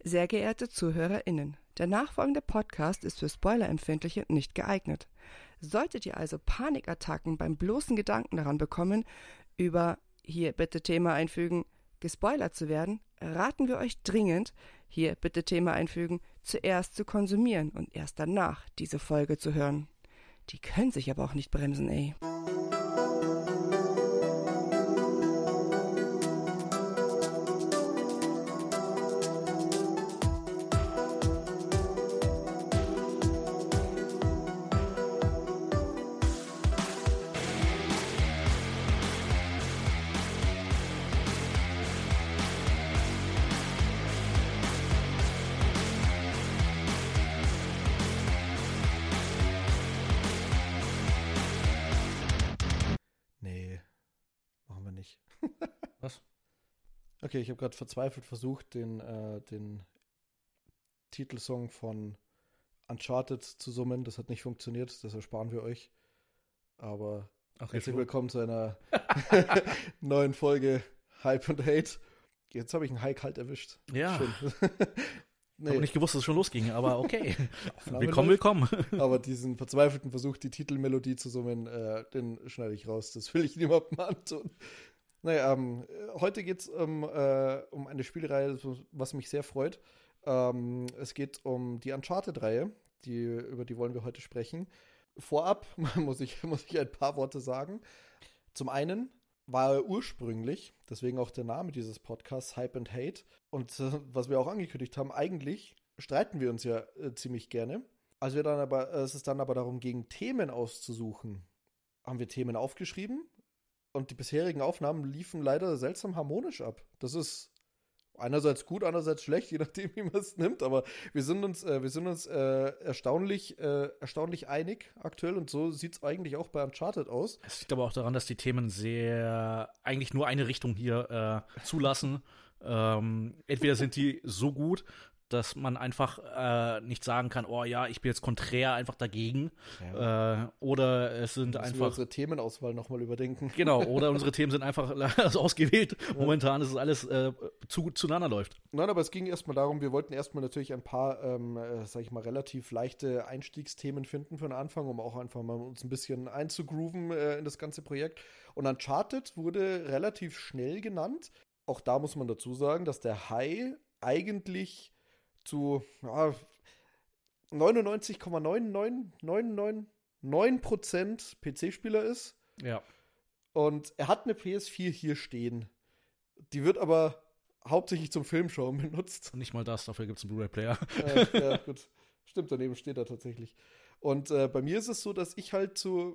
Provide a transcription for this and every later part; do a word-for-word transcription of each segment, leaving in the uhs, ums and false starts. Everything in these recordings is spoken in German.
Sehr geehrte ZuhörerInnen, der nachfolgende Podcast ist für Spoilerempfindliche nicht geeignet. Solltet ihr also Panikattacken beim bloßen Gedanken daran bekommen, über, hier bitte Thema einfügen, gespoilert zu werden, raten wir euch dringend, hier bitte Thema einfügen, zuerst zu konsumieren und erst danach diese Folge zu hören. Die können sich aber auch nicht bremsen, ey. Was? Okay, ich habe gerade verzweifelt versucht, den, äh, den Titelsong von Uncharted zu summen. Das hat nicht funktioniert, das ersparen wir euch. Aber Ach, herzlich willkommen zu einer neuen Folge Hype und Hate. Jetzt habe ich einen High kalt erwischt. Ja. Schön. Ich habe nicht gewusst, dass es schon losging, aber okay. Aufnahme willkommen, läuft. willkommen. Aber diesen verzweifelten Versuch, die Titelmelodie zu summen, äh, den schneide ich raus. Das will ich niemandem antun. Naja, ähm, heute geht es um, äh, um eine Spielreihe, was mich sehr freut. Ähm, es geht um die Uncharted-Reihe, die, über die wollen wir heute sprechen. Vorab muss ich, muss ich ein paar Worte sagen. Zum einen war er ursprünglich, deswegen auch der Name dieses Podcasts, Hype and Hate. Und äh, was wir auch angekündigt haben, eigentlich streiten wir uns ja äh, ziemlich gerne. Als wir dann aber, äh, es ist dann aber darum ging, Themen auszusuchen, haben wir Themen aufgeschrieben. Und die bisherigen Aufnahmen liefen leider seltsam harmonisch ab. Das ist einerseits gut, andererseits schlecht, je nachdem, wie man es nimmt. Aber wir sind uns, äh, wir sind uns äh, erstaunlich, äh, erstaunlich einig aktuell. Und so sieht es eigentlich auch bei Uncharted aus. Es liegt aber auch daran, dass die Themen sehr eigentlich nur eine Richtung hier äh, zulassen. ähm, entweder sind die so gut, dass man einfach äh, nicht sagen kann, oh ja, ich bin jetzt konträr einfach dagegen. Ja. Äh, oder es sind Müssen einfach wir unsere Themenauswahl nochmal überdenken. Genau, oder unsere Themen sind einfach also ausgewählt. Ja. Momentan ist es alles äh, zu, zueinander läuft. Nein, aber es ging erstmal darum, wir wollten erstmal natürlich ein paar, ähm, äh, sag ich mal, relativ leichte Einstiegsthemen finden für den Anfang, um auch einfach mal uns ein bisschen einzugrooven äh, in das ganze Projekt. Und Uncharted wurde relativ schnell genannt. Auch da muss man dazu sagen, dass der Hai eigentlich zu ja, neunundneunzig Komma neun neun neun neun neun Prozent P C-Spieler ist. Ja. Und er hat eine P S vier hier stehen. Die wird aber hauptsächlich zum Filmschauen benutzt. Nicht mal das, dafür gibt es einen Blu-ray-Player. Äh, ja, gut. Stimmt, daneben steht er tatsächlich. Und äh, bei mir ist es so, dass ich halt zu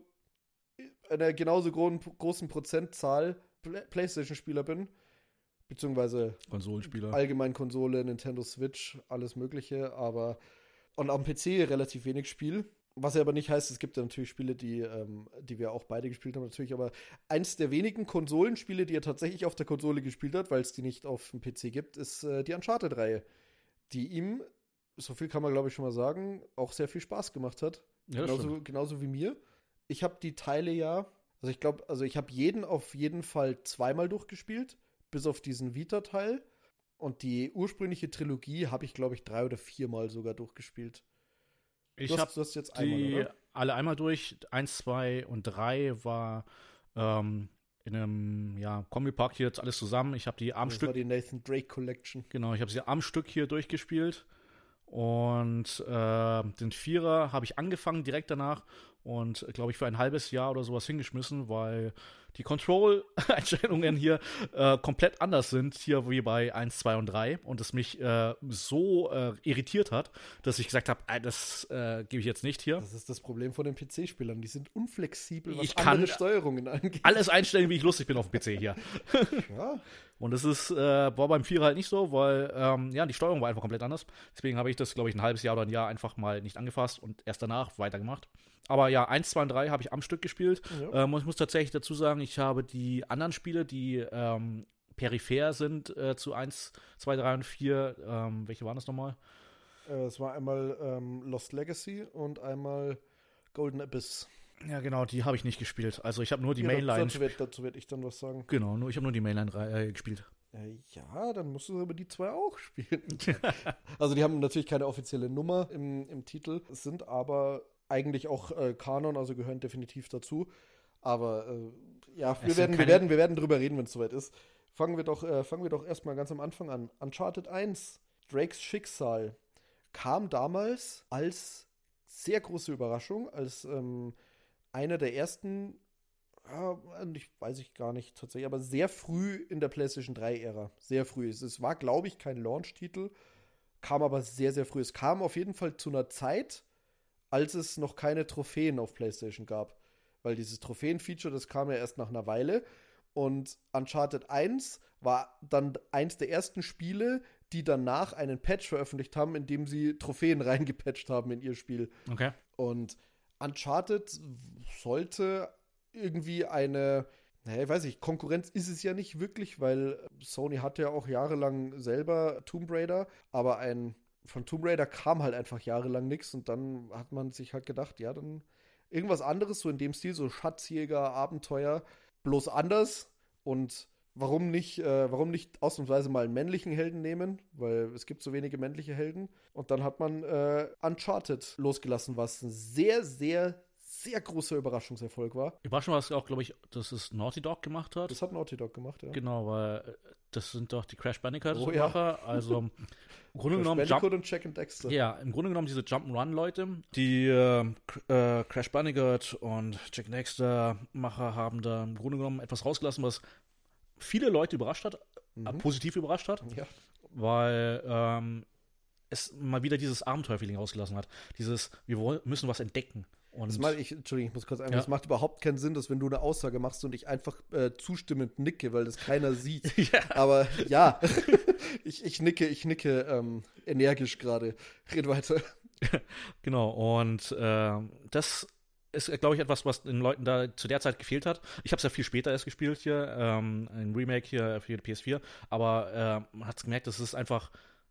einer genauso gro- großen Prozentzahl Play- PlayStation-Spieler bin. Beziehungsweise Konsolenspieler. Allgemein Konsole, Nintendo Switch, alles Mögliche, aber und am P C relativ wenig Spiel. Was ja aber nicht heißt, es gibt ja natürlich Spiele, die, ähm, die wir auch beide gespielt haben, natürlich, aber eins der wenigen Konsolenspiele, die er tatsächlich auf der Konsole gespielt hat, weil es die nicht auf dem P C gibt, ist äh, die Uncharted-Reihe, die ihm, so viel kann man glaube ich schon mal sagen, auch sehr viel Spaß gemacht hat. Ja, genauso, genauso wie mir. Ich habe die Teile ja, also ich glaube, also ich habe jeden auf jeden Fall zweimal durchgespielt. Bis auf diesen Vita-Teil. Und die ursprüngliche Trilogie habe ich, glaube ich, drei oder viermal sogar durchgespielt. Ich habe jetzt die einmal, oder? alle einmal durch. Eins, zwei und drei war ähm, in einem ja, Kombipack hier jetzt alles zusammen. Ich habe die am Das Stück. war die Nathan Drake Collection. Genau, ich habe sie am Stück hier durchgespielt. Und äh, den Vierer habe ich angefangen direkt danach und, glaube ich, für ein halbes Jahr oder sowas hingeschmissen, weil die Control-Einstellungen hier äh, komplett anders sind, hier wie bei eins, zwei und drei und es mich äh, so äh, irritiert hat, dass ich gesagt habe, äh, das äh, gebe ich jetzt nicht hier. Das ist das Problem von den P C-Spielern. Die sind unflexibel, was Ich kann andere Steuerungen angeht. Alles einstellen, wie ich lustig bin auf dem P C hier. Ja. Und das ist, äh, war beim Vierer halt nicht so, weil, ähm, ja, die Steuerung war einfach komplett anders. Deswegen habe ich das, glaube ich, ein halbes Jahr oder ein Jahr einfach mal nicht angefasst und erst danach weitergemacht. Aber ja, eins, zwei und drei habe ich am Stück gespielt. Ja. Ähm, und ich muss tatsächlich dazu sagen, ich habe die anderen Spiele, die ähm, peripher sind äh, zu eins, zwei, drei und vier, ähm, welche waren das nochmal? Äh, es war einmal ähm, Lost Legacy und einmal Golden Abyss. Ja, genau, die habe ich nicht gespielt. Also ich habe nur die ja, Mainline. Dazu werde werd ich dann was sagen. Genau, nur, ich habe nur die Mainline äh, gespielt. Äh, ja, dann musst du aber die zwei auch spielen. Also die haben natürlich keine offizielle Nummer im, im Titel, sind aber eigentlich auch äh, Kanon, also gehören definitiv dazu. Aber äh, ja, wir werden, wir, werden, wir werden drüber reden, wenn es soweit ist. Fangen wir doch, äh, fangen wir doch erstmal ganz am Anfang an. Uncharted eins, Drakes Schicksal, kam damals als sehr große Überraschung, als ähm, einer der ersten, ja, ich weiß ich gar nicht tatsächlich, aber sehr früh in der PlayStation drei-Ära. Sehr früh. Es war, glaube ich, kein Launch-Titel, kam aber sehr, sehr früh. Es kam auf jeden Fall zu einer Zeit, als es noch keine Trophäen auf PlayStation gab. Weil dieses Trophäen-Feature, das kam ja erst nach einer Weile. Und Uncharted eins war dann eins der ersten Spiele, die danach einen Patch veröffentlicht haben, in dem sie Trophäen reingepatcht haben in ihr Spiel. Okay. Und Uncharted sollte irgendwie eine, naja, ich weiß nicht, Konkurrenz ist es ja nicht wirklich, weil Sony hatte ja auch jahrelang selber Tomb Raider, aber ein von Tomb Raider kam halt einfach jahrelang nichts und dann hat man sich halt gedacht, ja, dann irgendwas anderes, so in dem Stil, so Schatzjäger, Abenteuer, bloß anders. Und warum nicht, äh, warum nicht ausnahmsweise mal einen männlichen Helden nehmen? Weil es gibt so wenige männliche Helden. Und dann hat man äh, Uncharted losgelassen, was ein sehr, sehr, sehr großer Überraschungserfolg war. Überraschung war es auch, glaube ich, dass es Naughty Dog gemacht hat. Das hat Naughty Dog gemacht, ja. Genau, weil das sind doch die Crash Bandicoot-Macher. Oh, ja. Also im Grunde Crash genommen Bandicoot und Jack and Dexter. Ja, im Grunde genommen diese Jump'n'Run-Leute, die äh, äh, Crash Bandicoot und Jack and Dexter-Macher haben da im Grunde genommen etwas rausgelassen, was viele Leute überrascht hat, Mhm. äh, positiv überrascht hat, Ja. weil ähm, es mal wieder dieses Abenteuer-Feeling rausgelassen hat. Dieses, wir wollen, müssen was entdecken. Und Das mal, ich, Entschuldigung, ich muss kurz einfach, Ja. es macht überhaupt keinen Sinn, dass wenn du eine Aussage machst und ich einfach äh, zustimmend nicke, weil das keiner sieht. Ja. Aber ja, ich, ich nicke, ich nicke ähm, energisch gerade. Red weiter. Genau, und äh, das ist, glaube ich, etwas, was den Leuten da zu der Zeit gefehlt hat. Ich habe es ja viel später erst gespielt hier, ähm, ein Remake hier für die P S vier, aber äh, man hat gemerkt, das ist einfach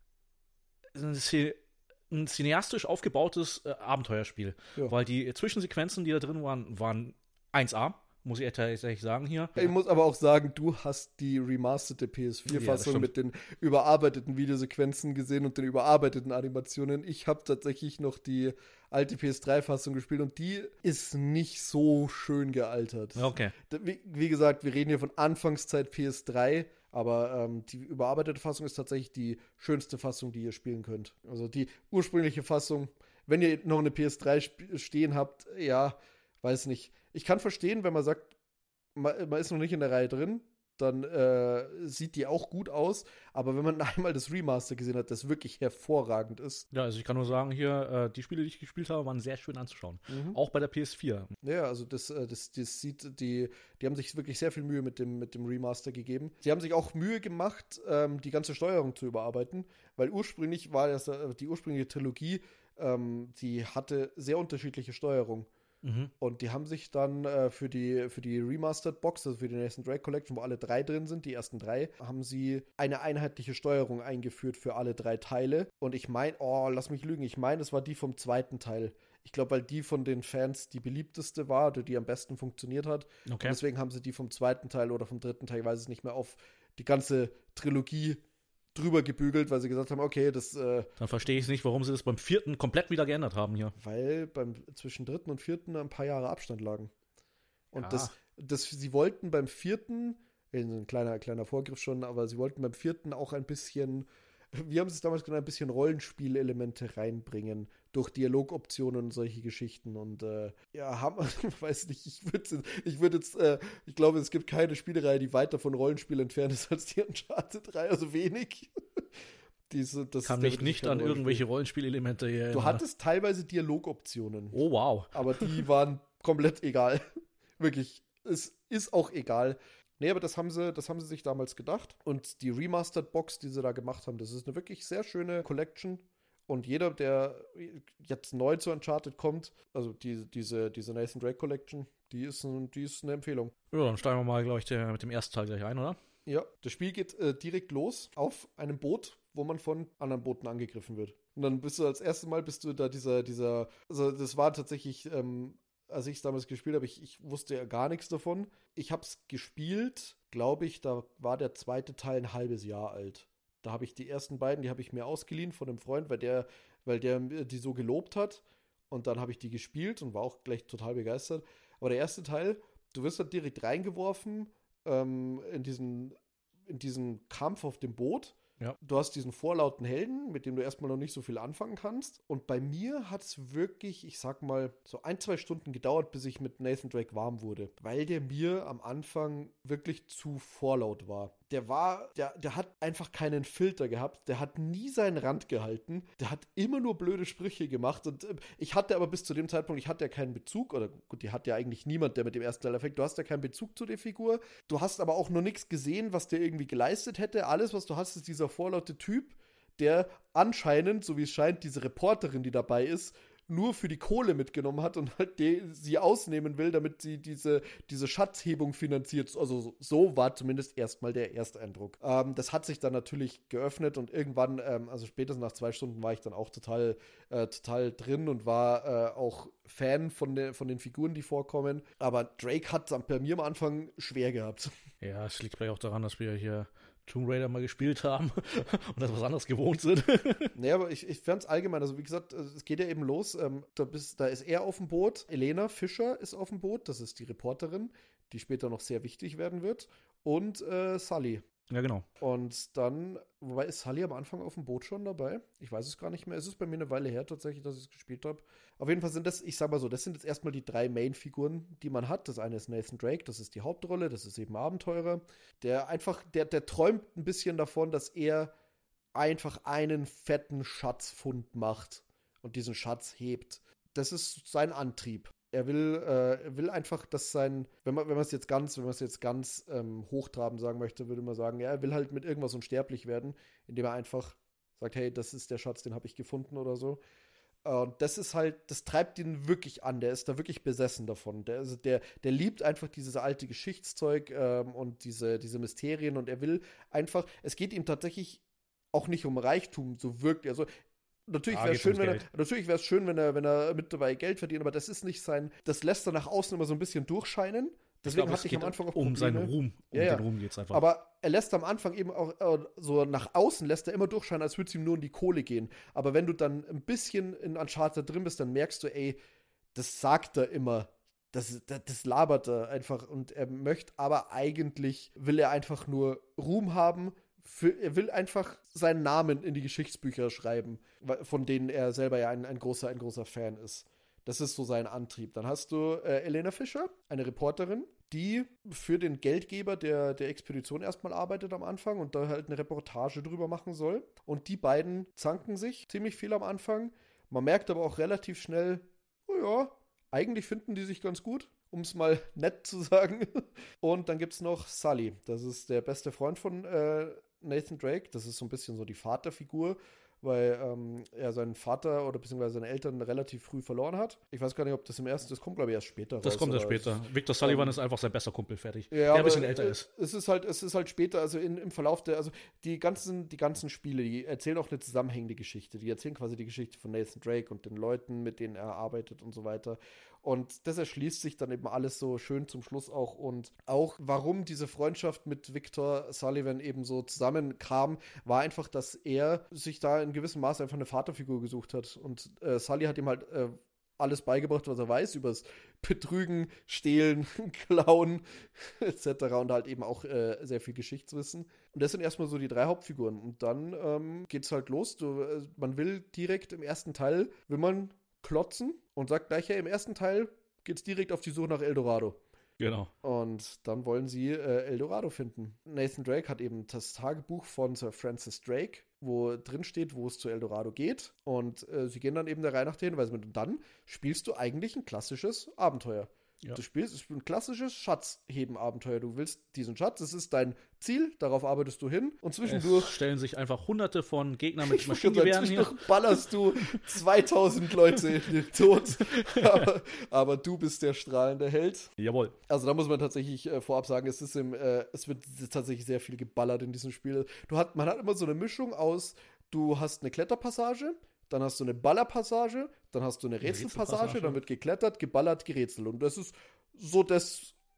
ein, Ci- ein cineastisch aufgebautes äh, Abenteuerspiel, Ja. weil die Zwischensequenzen, die da drin waren, waren eins A, muss ich tatsächlich sagen hier. Ich muss aber auch sagen, du hast die remasterte P S vier Fassung Ja, das mit den überarbeiteten Videosequenzen gesehen und den überarbeiteten Animationen. Ich habe tatsächlich noch die alte P S drei Fassung gespielt und die ist nicht so schön gealtert. Okay. Wie, wie gesagt, wir reden hier von Anfangszeit P S drei, aber ähm, die überarbeitete Fassung ist tatsächlich die schönste Fassung, die ihr spielen könnt. Also die ursprüngliche Fassung, wenn ihr noch eine P S drei sp- stehen habt, ja, weiß nicht. Ich kann verstehen, wenn man sagt, man, man ist noch nicht in der Reihe drin, dann äh, sieht die auch gut aus, aber wenn man einmal das Remaster gesehen hat, das wirklich hervorragend ist. Ja, also ich kann nur sagen hier, äh, die Spiele, die ich gespielt habe, waren sehr schön anzuschauen. Mhm. Auch bei der P S vier. Ja, also das, äh, das, das sieht, die, die haben sich wirklich sehr viel Mühe mit dem, mit dem Remaster gegeben. Sie haben sich auch Mühe gemacht, ähm, die ganze Steuerung zu überarbeiten, weil ursprünglich war das, äh, die ursprüngliche Trilogie, ähm, die hatte sehr unterschiedliche Steuerung. Mhm. Und die haben sich dann äh, für die, für die Remastered Box, also für die Nathan Drake Collection, wo alle drei drin sind, die ersten drei, haben sie eine einheitliche Steuerung eingeführt für alle drei Teile. Und ich meine, oh, lass mich lügen, ich meine, es war die vom zweiten Teil. Ich glaube, weil die von den Fans die beliebteste war oder die am besten funktioniert hat. Okay. Und deswegen haben sie die vom zweiten Teil oder vom dritten Teil, ich weiß es nicht mehr, auf die ganze Trilogie drüber gebügelt, weil sie gesagt haben, okay, das äh, Dann verstehe ich nicht, warum sie das beim vierten komplett wieder geändert haben hier. weil beim zwischen dritten und vierten ein paar Jahre Abstand lagen. Und Ja. das, das, sie wollten beim vierten, ein kleiner, kleiner Vorgriff schon, aber sie wollten beim vierten auch ein bisschen, wie haben sie es damals genannt, ein bisschen Rollenspielelemente reinbringen, durch Dialogoptionen und solche Geschichten. Und äh, ja, haben, weiß nicht, ich würde ich würd jetzt, äh, ich glaube, es gibt keine Spielereihe, die weiter von Rollenspiel entfernt ist als die Uncharted drei, also wenig. Diese, das Kann ist mich definitiv nicht kein an Rollenspiel. irgendwelche Rollenspielelemente hier Du erinnern. hattest teilweise Dialogoptionen. Oh, wow. Aber die waren komplett egal. Wirklich. Es ist auch egal. Nee, aber das haben sie, das haben sie sich damals gedacht. Und die Remastered Box, die sie da gemacht haben, das ist eine wirklich sehr schöne Collection. Und jeder, der jetzt neu zu Uncharted kommt, also die, diese, diese Nathan Drake Collection, die ist, ein, die ist eine Empfehlung. Ja, dann steigen wir mal, glaube ich, der, mit dem ersten Teil gleich ein, oder? Ja, das Spiel geht äh, direkt los auf einem Boot, wo man von anderen Booten angegriffen wird. Und dann bist du als erstes Mal, bist du da dieser, dieser, also das war tatsächlich, ähm, als ich es damals gespielt habe, ich, ich wusste ja gar nichts davon. Ich habe es gespielt, glaube ich, da war der zweite Teil ein halbes Jahr alt. Da habe ich die ersten beiden, die habe ich mir ausgeliehen von einem Freund, weil der, weil der die so gelobt hat. Und dann habe ich die gespielt und war auch gleich total begeistert. Aber der erste Teil, du wirst halt direkt reingeworfen ähm, in diesen, in diesen Kampf auf dem Boot. Ja. Du hast diesen vorlauten Helden, mit dem du erstmal noch nicht so viel anfangen kannst. Und bei mir hat es wirklich, ich sag mal, so ein, zwei Stunden gedauert, bis ich mit Nathan Drake warm wurde. Weil der mir am Anfang wirklich zu vorlaut war. Der war, der, der hat einfach keinen Filter gehabt. Der hat nie seinen Rand gehalten. Der hat immer nur blöde Sprüche gemacht. Und äh, ich hatte aber bis zu dem Zeitpunkt, ich hatte ja keinen Bezug. Oder gut, die hat ja eigentlich niemand, der mit dem ersten Teil erfängt. Du hast ja keinen Bezug zu der Figur. Du hast aber auch noch nichts gesehen, was der irgendwie geleistet hätte. Alles, was du hast, ist dieser vorlaute Typ, der anscheinend, so wie es scheint, diese Reporterin, die dabei ist, nur für die Kohle mitgenommen hat und halt die, sie ausnehmen will, damit sie diese, diese Schatzhebung finanziert. Also so, so war zumindest erstmal der Ersteindruck. Ähm, das hat sich dann natürlich geöffnet und irgendwann, ähm, also spätestens nach zwei Stunden war ich dann auch total, äh, total drin und war äh, auch Fan von, de, von den Figuren, die vorkommen. Aber Drake hat es bei mir am Anfang schwer gehabt. Ja, es liegt vielleicht auch daran, dass wir hier Tomb Raider mal gespielt haben und das was anderes gewohnt sind. Naja, aber ich, ich fand es allgemein, also wie gesagt, es geht ja eben los, ähm, da, bist, da ist er auf dem Boot, Elena Fischer ist auf dem Boot, das ist die Reporterin, die später noch sehr wichtig werden wird, und äh, Sully. Ja, genau. Und dann, wobei ist Sully am Anfang auf dem Boot schon dabei? Ich weiß es gar nicht mehr. Es ist bei mir eine Weile her tatsächlich, dass ich es gespielt habe. Auf jeden Fall sind das, ich sag mal so, das sind jetzt erstmal die drei Main-Figuren, die man hat. Das eine ist Nathan Drake, das ist die Hauptrolle, das ist eben Abenteurer. Der einfach, der, der träumt ein bisschen davon, dass er einfach einen fetten Schatzfund macht und diesen Schatz hebt. Das ist sein Antrieb. Er will, äh, er will einfach, dass sein, wenn man, wenn man es jetzt ganz, wenn man es jetzt ganz ähm, hochtrabend sagen möchte, würde man sagen, ja, er will halt mit irgendwas unsterblich werden, indem er einfach sagt, hey, das ist der Schatz, den habe ich gefunden oder so. Und das ist halt, das treibt ihn wirklich an, der ist da wirklich besessen davon. Der, also der, der liebt einfach dieses alte Geschichtszeug ähm, und diese, diese Mysterien und er will einfach, es geht ihm tatsächlich auch nicht um Reichtum, so wirkt er. Also Natürlich wäre es schön, wenn er, natürlich wäre es schön, wenn er, wenn er mit dabei Geld verdient, aber das ist nicht sein, das lässt er nach außen immer so ein bisschen durchscheinen. Deswegen hatte ich am Anfang auch Probleme. Um seinen Ruhm, um ja, ja. den Ruhm geht's einfach. Aber er lässt am Anfang eben auch äh, so nach außen lässt er immer durchscheinen, als würde es ihm nur um die Kohle gehen. Aber wenn du dann ein bisschen in Uncharted drin bist, dann merkst du, ey, das sagt er immer. Das, das, das labert er einfach. Und er möchte, aber eigentlich will er einfach nur Ruhm haben. Für, er will einfach seinen Namen in die Geschichtsbücher schreiben, von denen er selber ja ein, ein, großer, ein großer Fan ist. Das ist so sein Antrieb. Dann hast du äh, Elena Fischer, eine Reporterin, die für den Geldgeber der, der Expedition erstmal arbeitet am Anfang und da halt eine Reportage drüber machen soll. Und die beiden zanken sich ziemlich viel am Anfang. Man merkt aber auch relativ schnell, oh ja, eigentlich finden die sich ganz gut, um es mal nett zu sagen. Und dann gibt es noch Sully. Das ist der beste Freund von äh, Nathan Drake. Das ist so ein bisschen so die Vaterfigur, weil ähm, er seinen Vater oder beziehungsweise seine Eltern relativ früh verloren hat. Ich weiß gar nicht, ob das im ersten, das kommt glaube ich erst später Das raus, kommt erst später. Victor Sullivan ähm, ist einfach sein bester Kumpel, fertig. Ja, der ein bisschen älter ist. Es ist halt, es ist halt später, also in, im Verlauf der, also die ganzen, die ganzen Spiele, die erzählen auch eine zusammenhängende Geschichte. Die erzählen quasi die Geschichte von Nathan Drake und den Leuten, mit denen er arbeitet und so weiter. Und das erschließt sich dann eben alles so schön zum Schluss auch. Und auch, warum diese Freundschaft mit Victor Sullivan eben so zusammenkam, war einfach, dass er sich da in gewissem Maße einfach eine Vaterfigur gesucht hat. Und äh, Sully hat ihm halt äh, alles beigebracht, was er weiß, übers Betrügen, Stehlen, Klauen et cetera. Und halt eben auch äh, sehr viel Geschichtswissen. Und das sind erstmal so die drei Hauptfiguren. Und dann ähm, geht's halt los. Du, äh, man will direkt im ersten Teil, will man klotzen und sagt gleich, ja, im ersten Teil geht's direkt auf die Suche nach Eldorado. Genau. Und dann wollen sie äh, Eldorado finden. Nathan Drake hat eben das Tagebuch von Sir Francis Drake, wo drin steht, wo es zu Eldorado geht. Und äh, sie gehen dann eben der Reihe nach der Hinweise mit. Und dann spielst du eigentlich ein klassisches Abenteuer. Ja. Du spielst, es ist ein klassisches Schatzheben-Abenteuer. Du willst diesen Schatz, das ist dein Ziel, darauf arbeitest du hin. Und zwischendurch es stellen sich einfach hunderte von Gegnern mit Maschinengewehren hier. Zwischendurch ballerst du zweitausend Leute in den Tod. aber, aber du bist der strahlende Held. Jawohl. Also da muss man tatsächlich äh, vorab sagen, es ist im, äh, es wird tatsächlich sehr viel geballert in diesem Spiel. Du hat, man hat immer so eine Mischung aus, du hast eine Kletterpassage, dann hast du eine Ballerpassage, dann hast du eine Rätselpassage, dann wird geklettert, geballert, gerätselt. Und das ist so das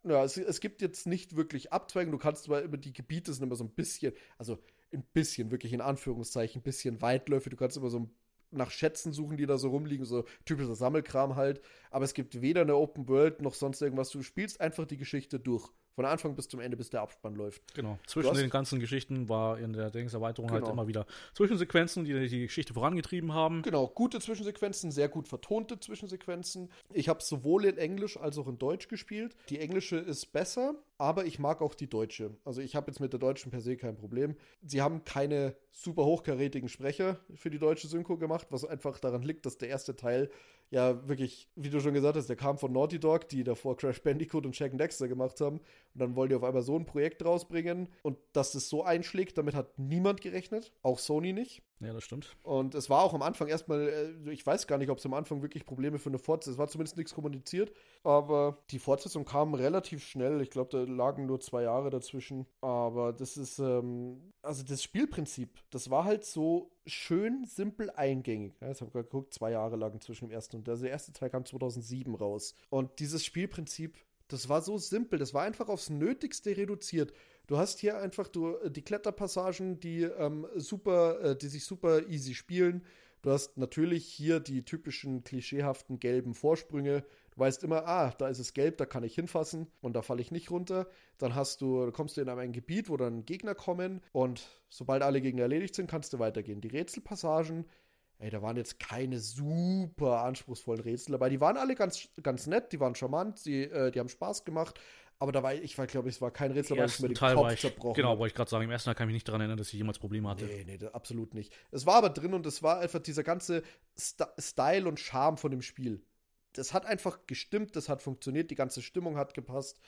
Ja, es, es gibt jetzt nicht wirklich Abzweigen. Du kannst zwar immer, die Gebiete sind immer so ein bisschen, also ein bisschen, wirklich in Anführungszeichen, ein bisschen weitläufig. Du kannst immer so nach Schätzen suchen, die da so rumliegen, so typischer Sammelkram halt. Aber es gibt weder eine Open World noch sonst irgendwas. Du spielst einfach die Geschichte durch. Von Anfang bis zum Ende, bis der Abspann läuft. Genau. Zwischen hast, den ganzen Geschichten war in der Dings-Erweiterung genau. halt immer wieder Zwischensequenzen, die die Geschichte vorangetrieben haben. Genau, gute Zwischensequenzen, sehr gut vertonte Zwischensequenzen. Ich habe sowohl in Englisch als auch in Deutsch gespielt. Die englische ist besser, aber ich mag auch die deutsche. Also ich habe jetzt mit der deutschen per se kein Problem. Sie haben keine super hochkarätigen Sprecher für die deutsche Synchro gemacht, was einfach daran liegt, dass der erste Teil ja wirklich, wie du schon gesagt hast, der kam von Naughty Dog, die davor Crash Bandicoot und Jak and Daxter gemacht haben. Und dann wollen die auf einmal so ein Projekt rausbringen. Und dass das so einschlägt, damit hat niemand gerechnet. Auch Sony nicht. Ja, das stimmt. Und es war auch am Anfang erstmal, ich weiß gar nicht, ob es am Anfang wirklich Probleme für eine Fortsetzung, es war zumindest nichts kommuniziert, aber die Fortsetzung kam relativ schnell. Ich glaube, da lagen nur zwei Jahre dazwischen. Aber das ist, ähm, also das Spielprinzip, das war halt so schön simpel eingängig. Ja, ich habe gerade geguckt, zwei Jahre lagen zwischen dem ersten und der, der erste Teil kam zweitausendsieben raus. Und dieses Spielprinzip, das war so simpel, das war einfach aufs Nötigste reduziert. Du hast hier einfach du, die Kletterpassagen, die ähm, super, äh, die sich super easy spielen. Du hast natürlich hier die typischen klischeehaften gelben Vorsprünge. Du weißt immer, ah, da ist es gelb, da kann ich hinfassen und da falle ich nicht runter. Dann hast du, dann kommst du in ein Gebiet, wo dann Gegner kommen und sobald alle Gegner erledigt sind, kannst du weitergehen. Die Rätselpassagen, ey, da waren jetzt keine super anspruchsvollen Rätsel dabei. Die waren alle ganz, ganz nett, die waren charmant, die, äh, die haben Spaß gemacht. Aber da war ich, war, glaube ich, es war kein Rätsel, weil ich mir den Teil Kopf ich, zerbrochen Genau, habe. wollte ich gerade sagen, im ersten Teil kann ich mich nicht daran erinnern, dass ich jemals Probleme hatte. Nee, nee, absolut nicht. Es war aber drin und es war einfach dieser ganze St- Style und Charme von dem Spiel. Das hat einfach gestimmt, das hat funktioniert, die ganze Stimmung hat gepasst.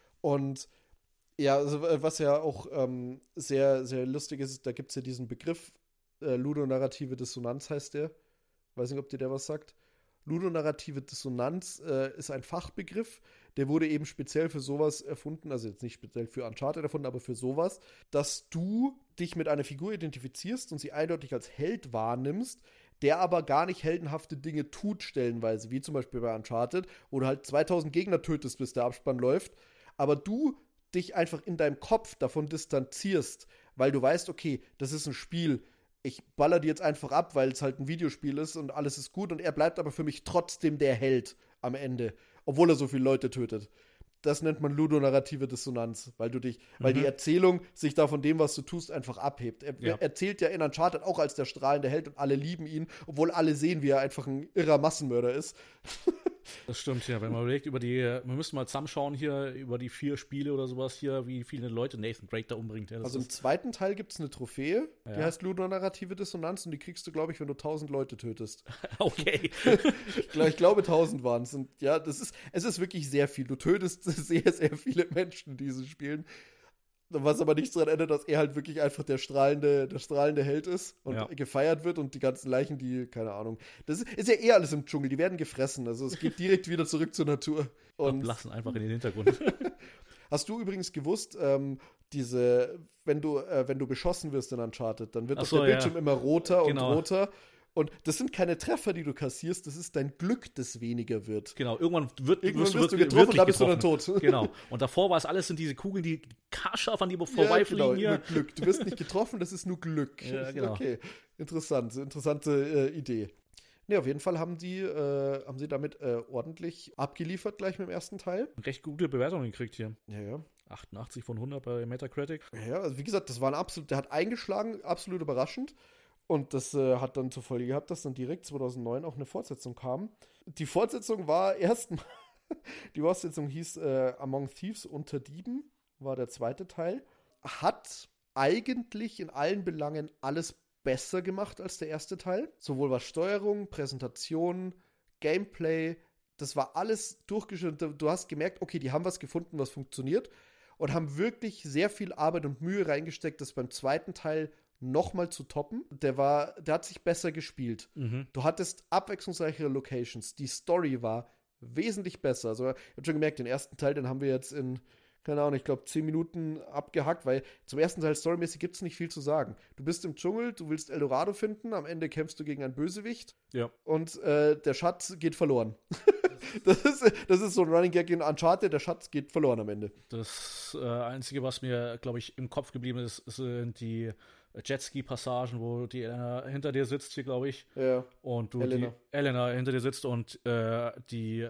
Und ja, also, was ja auch ähm, sehr, sehr lustig ist, da gibt es ja diesen Begriff, äh, ludonarrative Dissonanz heißt der. Weiß nicht, ob dir der was sagt. Ludonarrative Dissonanz äh, ist ein Fachbegriff, der wurde eben speziell für sowas erfunden, also jetzt nicht speziell für Uncharted erfunden, aber für sowas, dass du dich mit einer Figur identifizierst und sie eindeutig als Held wahrnimmst, der aber gar nicht heldenhafte Dinge tut stellenweise, wie zum Beispiel bei Uncharted, wo du halt zweitausend Gegner tötest, bis der Abspann läuft, aber du dich einfach in deinem Kopf davon distanzierst, weil du weißt, okay, das ist ein Spiel, ich baller die jetzt einfach ab, weil es halt ein Videospiel ist und alles ist gut und er bleibt aber für mich trotzdem der Held am Ende, obwohl er so viele Leute tötet. Das nennt man ludonarrative Dissonanz, weil du dich, mhm. weil die Erzählung sich da von dem, was du tust, einfach abhebt. Er ja. erzählt ja in Uncharted auch als der strahlende Held und alle lieben ihn, obwohl alle sehen, wie er einfach ein irrer Massenmörder ist. Das stimmt, ja. Wenn man überlegt, über die, wir müssen mal zusammenschauen hier, über die vier Spiele oder sowas hier, wie viele Leute Nathan Drake da umbringt. Ja, also im zweiten Teil gibt es eine Trophäe, ja. die heißt ludonarrative Dissonanz und die kriegst du, glaube ich, wenn du tausend Leute tötest. Okay. ich, ich glaube, tausend waren es. Und ja, das ist, es ist wirklich sehr viel. Du tötest sehr, sehr viele Menschen in diesen Spielen. Was aber nichts daran ändert, dass er halt wirklich einfach der strahlende, der strahlende Held ist und ja. gefeiert wird und die ganzen Leichen, die, keine Ahnung. Das ist, ist ja eh alles im Dschungel, die werden gefressen. Also es geht direkt wieder zurück zur Natur. Und lassen einfach in den Hintergrund. Hast du übrigens gewusst, ähm, diese, wenn du, äh, wenn du beschossen wirst in Uncharted, dann wird so, der Bildschirm ja. immer roter genau. und roter. Und das sind keine Treffer, die du kassierst, das ist dein Glück, das weniger wird. Genau, irgendwann, wird, irgendwann wirst, wirst du du getroffen und da bist getroffen. du dann tot. Genau. Und davor war es alles, sind diese Kugeln, die haarscharf an dir vorbeifliegen. Ja, genau, hier. nur Glück. Du wirst nicht getroffen, das ist nur Glück. Ja, genau. Okay, interessant, interessante äh, Idee. Ne, auf jeden Fall haben die, äh, haben sie damit äh, ordentlich abgeliefert gleich mit dem ersten Teil. Recht gute Bewertungen gekriegt hier. Ja, ja. achtundachtzig von hundert bei Metacritic. Ja, also wie gesagt, das war ein absolut, der hat eingeschlagen, absolut überraschend. Und das äh, hat dann zur Folge gehabt, dass dann direkt zweitausendneun auch eine Fortsetzung kam. Die Fortsetzung war erstmal, die Fortsetzung hieß äh, Among Thieves, unter Dieben, war der zweite Teil. Hat eigentlich in allen Belangen alles besser gemacht als der erste Teil. Sowohl was Steuerung, Präsentation, Gameplay, das war alles durchgeschnitten. Du hast gemerkt, okay, die haben was gefunden, was funktioniert und haben wirklich sehr viel Arbeit und Mühe reingesteckt, das beim zweiten Teil nochmal zu toppen. Der war, der hat sich besser gespielt. Mhm. Du hattest abwechslungsreichere Locations. Die Story war wesentlich besser. Also, ich habe schon gemerkt, den ersten Teil, den haben wir jetzt in, keine Ahnung, ich glaube, zehn Minuten abgehackt, weil zum ersten Teil storymäßig gibt es nicht viel zu sagen. Du bist im Dschungel, du willst Eldorado finden, am Ende kämpfst du gegen einen Bösewicht ja. und äh, der Schatz geht verloren. Das ist, das ist so ein Running Gag in Uncharted, der Schatz geht verloren am Ende. Das äh, Einzige, was mir, glaube ich, im Kopf geblieben ist, sind die Jetski-Passagen, wo die Elena hinter dir sitzt hier, glaube ich. Ja. Und du Elena. die Elena hinter dir sitzt und äh, die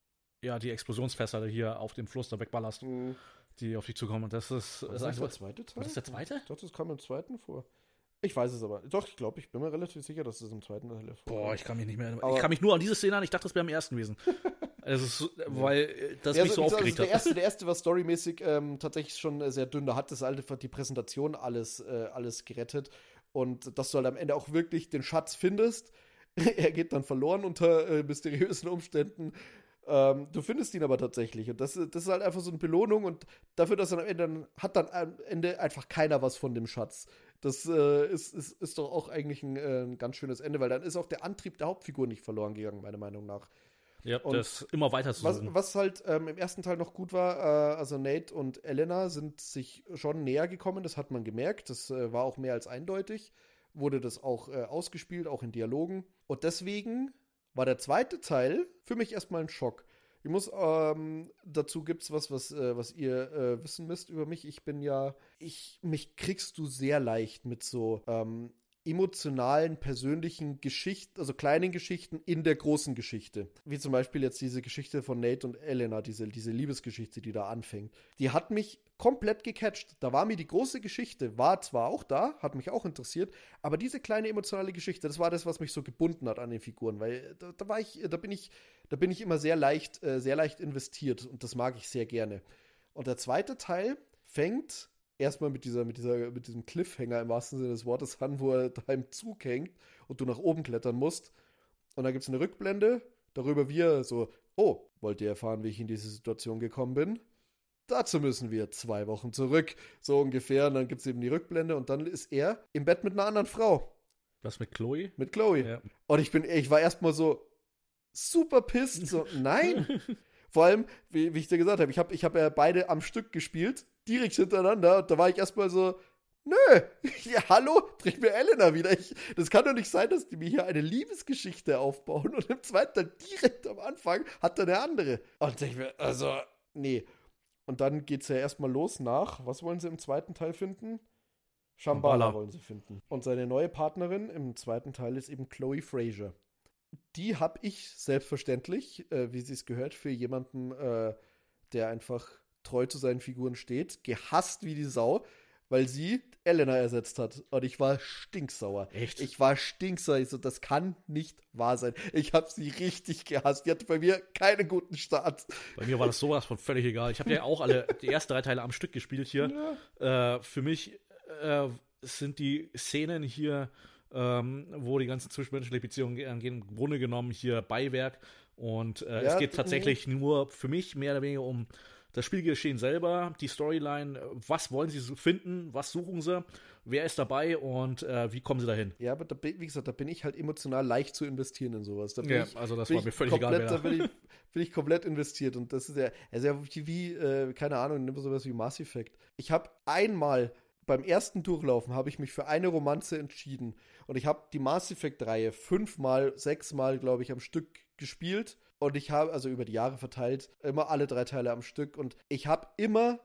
ja, die Explosionsfässer hier auf dem Fluss da wegballerst, Mhm. die auf dich zukommen. Und das ist, War das das ist der zweite Teil? War das der zweite? Doch, das kam im zweiten vor. Ich weiß es aber. Doch, ich glaube, ich bin mir relativ sicher, dass es im zweiten Teil vorkam. Boah, ich kann mich nicht mehr erinnern. Aber- Ich kann mich nur an diese Szene an, ich dachte, das wäre im ersten gewesen. Es ist, so- weil äh, das Ja, mich so also, aufgeregt also der hat. erste, der erste war storymäßig ähm, tatsächlich schon äh, sehr dünn. Da hat das halt die Präsentation alles, äh, alles gerettet. Und dass du halt am Ende auch wirklich den Schatz findest. Er geht dann verloren unter äh, mysteriösen Umständen. Ähm, du findest ihn aber tatsächlich. Und das, das ist halt einfach so eine Belohnung. Und dafür, dass dann am Ende dann, hat dann am Ende einfach keiner was von dem Schatz. Das äh, ist, ist, ist doch auch eigentlich ein, äh, ein ganz schönes Ende, weil dann ist auch der Antrieb der Hauptfigur nicht verloren gegangen, meiner Meinung nach. Ja, und das immer weiter zu Was, suchen. was halt ähm, im ersten Teil noch gut war, äh, also Nate und Elena sind sich schon näher gekommen, das hat man gemerkt. Das äh, war auch mehr als eindeutig. Wurde das auch äh, ausgespielt, auch in Dialogen. Und deswegen war der zweite Teil für mich erstmal ein Schock. Ich muss, ähm, dazu gibt's was, was, äh, was ihr äh, wissen müsst über mich. Ich bin ja, ich, mich kriegst du sehr leicht mit so ähm, emotionalen, persönlichen Geschichten, also kleinen Geschichten in der großen Geschichte. Wie zum Beispiel jetzt diese Geschichte von Nate und Elena, diese, diese Liebesgeschichte, die da anfängt. Die hat mich komplett gecatcht. Da war mir die große Geschichte, war zwar auch da, hat mich auch interessiert, aber diese kleine emotionale Geschichte, das war das, was mich so gebunden hat an den Figuren, weil da, da war ich, da bin ich, da bin ich immer sehr leicht, äh, sehr leicht investiert und das mag ich sehr gerne. Und der zweite Teil fängt erstmal mit dieser, mit dieser, mit diesem Cliffhanger im wahrsten Sinne des Wortes an, wo er da im Zug hängt und du nach oben klettern musst. Und dann gibt es eine Rückblende darüber, wie er so, oh, wollt ihr erfahren, wie ich in diese Situation gekommen bin? Dazu müssen wir zwei Wochen zurück, so ungefähr. Und dann gibt es eben die Rückblende und dann ist er im Bett mit einer anderen Frau. Was mit Chloe? Mit Chloe. Ja. Und ich bin, ich war erstmal so super pissed, so, nein. Vor allem, wie, wie ich dir gesagt habe, ich habe ich hab ja beide am Stück gespielt, direkt hintereinander. Und da war ich erstmal so, nö, ja, hallo, bring mir Elena wieder. Ich, das kann doch nicht sein, dass die mir hier eine Liebesgeschichte aufbauen und im zweiten Teil direkt am Anfang hat er eine andere. Und ich mir, also, nee. Und dann geht's ja erstmal los nach, was wollen sie im zweiten Teil finden? Shambhala Shambhala. wollen sie finden. Und seine neue Partnerin im zweiten Teil ist eben Chloe Fraser. Die habe ich selbstverständlich, äh, wie sie es gehört, für jemanden, äh, der einfach treu zu seinen Figuren steht, gehasst wie die Sau, weil sie Elena ersetzt hat. Und ich war stinksauer. Echt? Ich war stinksauer. Ich so, das kann nicht wahr sein. Ich habe sie richtig gehasst. Die hatte bei mir keinen guten Start. Bei mir war das sowas von völlig egal. Ich habe ja auch alle die ersten drei Teile am Stück gespielt hier. Ja. Äh, für mich äh, sind die Szenen hier, ähm, wo die ganzen zwischenmenschlichen Beziehungen angehen, im Grunde genommen hier Beiwerk. Und äh, Ja, es geht tatsächlich nur für mich mehr oder weniger um das Spielgeschehen selber, die Storyline, was wollen sie so finden, was suchen sie, wer ist dabei und äh, wie kommen sie dahin. Ja, aber da, bin- wie gesagt, da bin ich halt emotional leicht zu investieren in sowas. Da bin Ja, ich, also das bin war ich mir völlig komplett, egal, Da wer. bin ich, bin ich komplett investiert und das ist ja, also ja wie, äh, keine Ahnung, nimm sowas wie Mass Effect. Ich habe einmal beim ersten Durchlaufen habe ich mich für eine Romanze entschieden und ich habe die Mass Effect-Reihe fünfmal, sechsmal, glaube ich, am Stück gespielt und ich habe, also über die Jahre verteilt, immer alle drei Teile am Stück und ich habe immer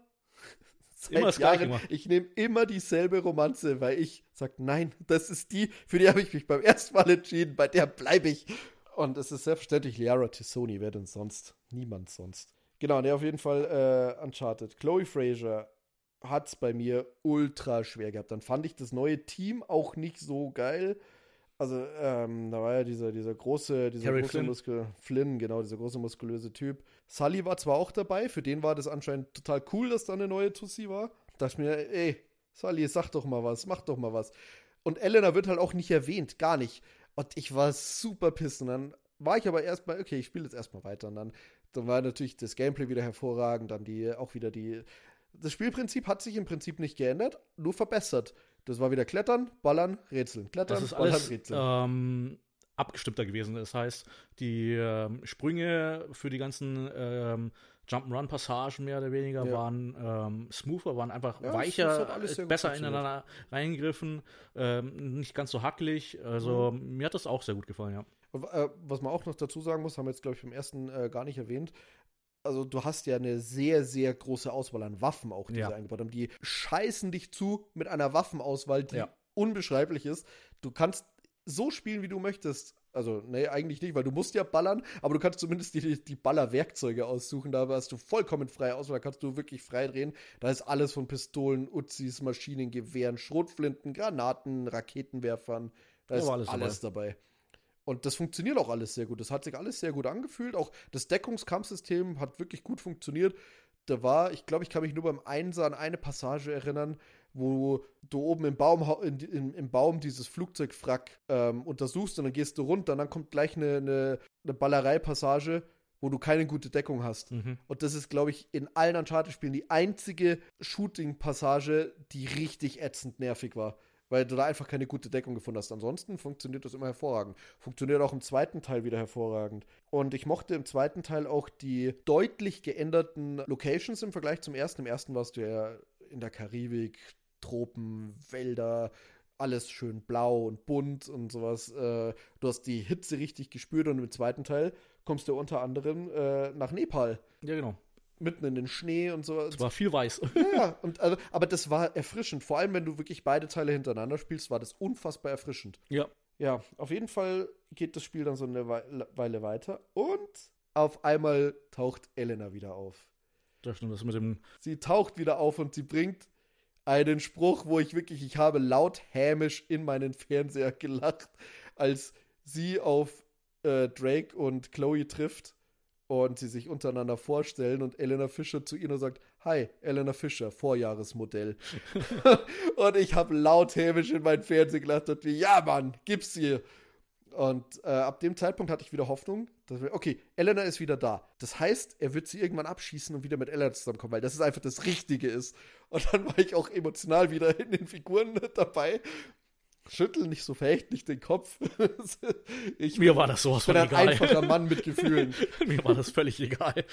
seit Immer das Gleiche Jahren, gemacht. ich nehme immer dieselbe Romanze, weil ich sage, nein, das ist die, für die habe ich mich beim ersten Mal entschieden, bei der bleibe ich. Und es ist selbstverständlich Liara Tissoni, wer denn sonst? Niemand sonst. Genau, ne, auf jeden Fall äh, Uncharted. Chloe Fraser hat es bei mir ultra schwer gehabt. Dann fand ich das neue Team auch nicht so geil. Also, ähm, da war ja dieser, dieser große, dieser Harry große Flynn. Muskel, Flynn, genau, dieser große muskulöse Typ. Sully war zwar auch dabei, für den war das anscheinend total cool, dass da eine neue Tussi war. Da dachte ich mir, ey, Sully, sag doch mal was, mach doch mal was. Und Elena wird halt auch nicht erwähnt, gar nicht. Und ich war super pissed. Und dann war ich aber erstmal, okay, ich spiele jetzt erstmal weiter. Und dann, dann war natürlich das Gameplay wieder hervorragend, dann die, auch wieder die. Das Spielprinzip hat sich im Prinzip nicht geändert, nur verbessert. Das war wieder Klettern, Ballern, Rätseln. Klettern, Das ist Ballern, alles Rätseln. ähm, abgestimmter gewesen. Das heißt, die ähm, Sprünge für die ganzen ähm, Jump'n'Run-Passagen mehr oder weniger Ja. waren ähm, smoother, waren einfach Ja, weicher, das hat alles sehr gut besser funktioniert. ineinander reingegriffen, ähm, nicht ganz so hackelig. Also Mhm. mir hat das auch sehr gut gefallen, ja. Und, äh, was man auch noch dazu sagen muss, haben wir jetzt, glaube ich, beim ersten äh, gar nicht erwähnt. Also, du hast ja eine sehr, sehr große Auswahl an Waffen auch, die Ja. sie eingebaut haben. Die scheißen dich zu mit einer Waffenauswahl, die Ja. unbeschreiblich ist. Du kannst so spielen, wie du möchtest. Also, nee, eigentlich nicht, weil du musst ja ballern, aber du kannst zumindest die, die Ballerwerkzeuge aussuchen. Da hast du vollkommen freie Auswahl, da kannst du wirklich frei drehen. Da ist alles von Pistolen, Uzis, Maschinengewehren, Schrotflinten, Granaten, Raketenwerfern. Da Da ist war alles, alles dabei. Und das funktioniert auch alles sehr gut. Das hat sich alles sehr gut angefühlt. Auch das Deckungskampfsystem hat wirklich gut funktioniert. Da war, ich glaube, ich kann mich nur beim Einser an eine Passage erinnern, wo du oben im Baum, in, in, im Baum dieses Flugzeugwrack ähm, untersuchst und dann gehst du runter und dann kommt gleich eine, eine, eine Ballerei-Passage, wo du keine gute Deckung hast. Mhm. Und das ist, glaube ich, in allen Uncharted-Spielen die einzige Shooting-Passage, die richtig ätzend nervig war. Weil du da einfach keine gute Deckung gefunden hast. Ansonsten funktioniert das immer hervorragend. Funktioniert auch im zweiten Teil wieder hervorragend. Und ich mochte im zweiten Teil auch die deutlich geänderten Locations im Vergleich zum ersten. Im ersten warst du ja in der Karibik, Tropen, Wälder, alles schön blau und bunt und sowas. Äh, du hast die Hitze richtig gespürt und im zweiten Teil kommst du unter anderem äh, nach Nepal. Ja, genau. Mitten in den Schnee und so. Es war viel weiß. Ja, und also, aber das war erfrischend. Vor allem, wenn du wirklich beide Teile hintereinander spielst, war das unfassbar erfrischend. Ja. Ja, auf jeden Fall geht das Spiel dann so eine Weile weiter. Und auf einmal taucht Elena wieder auf. Das stimmt, das mit dem. Sie taucht wieder auf und sie bringt einen Spruch, wo ich wirklich, ich habe laut hämisch in meinen Fernseher gelacht, als sie auf äh, Drake und Chloe trifft. Und sie sich untereinander vorstellen und Elena Fischer zu ihr nur sagt, hi, Elena Fischer, Vorjahresmodell. Und ich habe laut hämisch in meinen Fernseher gelacht und wie, ja Mann, gib's ihr. Und äh, ab dem Zeitpunkt hatte ich wieder Hoffnung, dass wir, okay, Elena ist wieder da. Das heißt, er wird sie irgendwann abschießen und wieder mit Elena zusammenkommen, weil das ist einfach das Richtige ist. Und dann war ich auch emotional wieder in den Figuren dabei. Schüttel nicht so verächtlich den Kopf. Ich Mir war das sowas bin von ein egal. einfacher Mann mit Gefühlen. Mir war das völlig egal.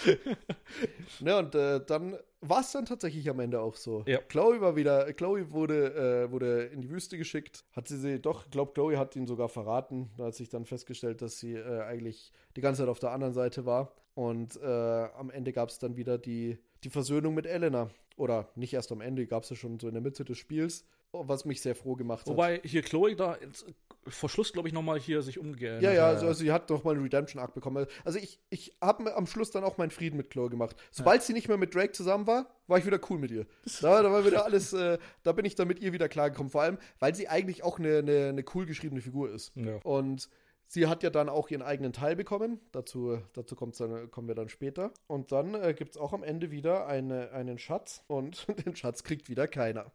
Ne, und äh, dann war es dann tatsächlich am Ende auch so. Ja. Chloe war wieder, Chloe wurde, äh, wurde in die Wüste geschickt. Hat sie sie, doch, ich glaube, Chloe hat ihn sogar verraten. Da hat sich dann festgestellt, dass sie äh, eigentlich die ganze Zeit auf der anderen Seite war. Und äh, am Ende gab es dann wieder die, die Versöhnung mit Elena. Oder nicht erst am Ende, gab es ja schon so in der Mitte des Spiels. Was mich sehr froh gemacht hat. Wobei hier Chloe da ins, vor Schluss, glaube ich, nochmal hier sich umgeändert. Ja, ja, also, also sie hat noch mal einen Redemption-Arc bekommen. Also ich, ich habe am Schluss dann auch meinen Frieden mit Chloe gemacht. Sobald ja. sie nicht mehr mit Drake zusammen war, war ich wieder cool mit ihr. Da, da war wieder alles, äh, da bin ich dann mit ihr wieder klargekommen. Vor allem, weil sie eigentlich auch eine, eine, eine cool geschriebene Figur ist. Ja. Und sie hat ja dann auch ihren eigenen Teil bekommen. Dazu, dazu kommt's dann, kommen wir dann später. Und dann äh, gibt es auch am Ende wieder eine, einen Schatz. Und den Schatz kriegt wieder keiner.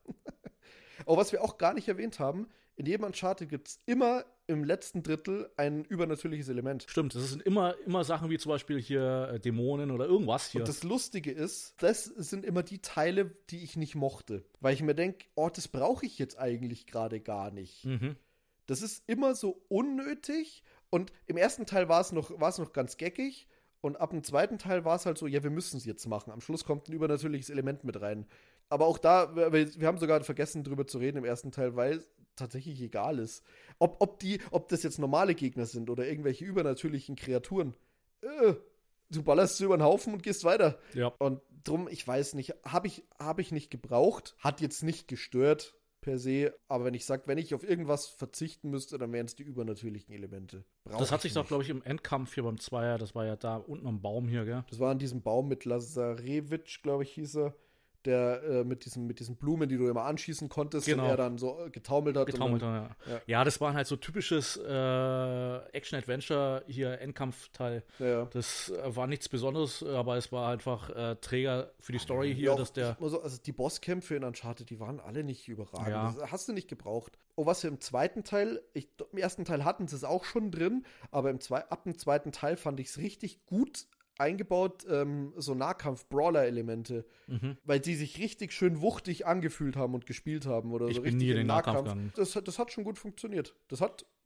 Aber was wir auch gar nicht erwähnt haben, in jedem Uncharted gibt es immer im letzten Drittel ein übernatürliches Element. Stimmt, das sind immer, immer Sachen wie zum Beispiel hier äh, Dämonen oder irgendwas hier. Und das Lustige ist, das sind immer die Teile, die ich nicht mochte. Weil ich mir denke, oh, das brauche ich jetzt eigentlich gerade gar nicht. Mhm. Das ist immer so unnötig. Und im ersten Teil war es noch, war es noch ganz geckig. Und ab dem zweiten Teil war es halt so, ja, wir müssen es jetzt machen. Am Schluss kommt ein übernatürliches Element mit rein. Aber auch da, wir, wir haben sogar vergessen, drüber zu reden im ersten Teil, weil es tatsächlich egal ist. Ob, ob, die, ob das jetzt normale Gegner sind oder irgendwelche übernatürlichen Kreaturen. Äh, du ballerst sie über den Haufen und gehst weiter. Ja. Und drum, ich weiß nicht, habe ich, hab ich nicht gebraucht, hat jetzt nicht gestört per se, aber wenn ich sage, wenn ich auf irgendwas verzichten müsste, dann wären es die übernatürlichen Elemente. Brauch das hat sich ich doch, nicht. glaube ich, im Endkampf hier beim Zweier, das war ja da unten am Baum hier, gell? Das war an diesem Baum mit Lazarevich, glaube ich, hieß er. Der äh, mit, diesen, mit diesen Blumen, die du immer anschießen konntest, genau. und er dann so getaumelt hat. Getaumelt, und dann, ja. ja. Ja, das war halt so typisches äh, Action-Adventure, hier Endkampfteil. Ja, ja. Das äh, war nichts Besonderes, aber es war einfach äh, Träger für die Story hier, Ja, auch, dass der. also, also die Bosskämpfe in Uncharted, die waren alle nicht überragend. Ja. Das hast du nicht gebraucht. Oh, was wir im zweiten Teil, ich, im ersten Teil hatten sie es auch schon drin, aber im zwei, ab dem zweiten Teil fand ich es richtig gut eingebaut, ähm, so Nahkampf-Brawler-Elemente, Mhm. weil die sich richtig schön wuchtig angefühlt haben und gespielt haben. Oder Ich so bin richtig nie in im den Nahkampf gegangen. Das, hat- das hat schon gut funktioniert. Das hat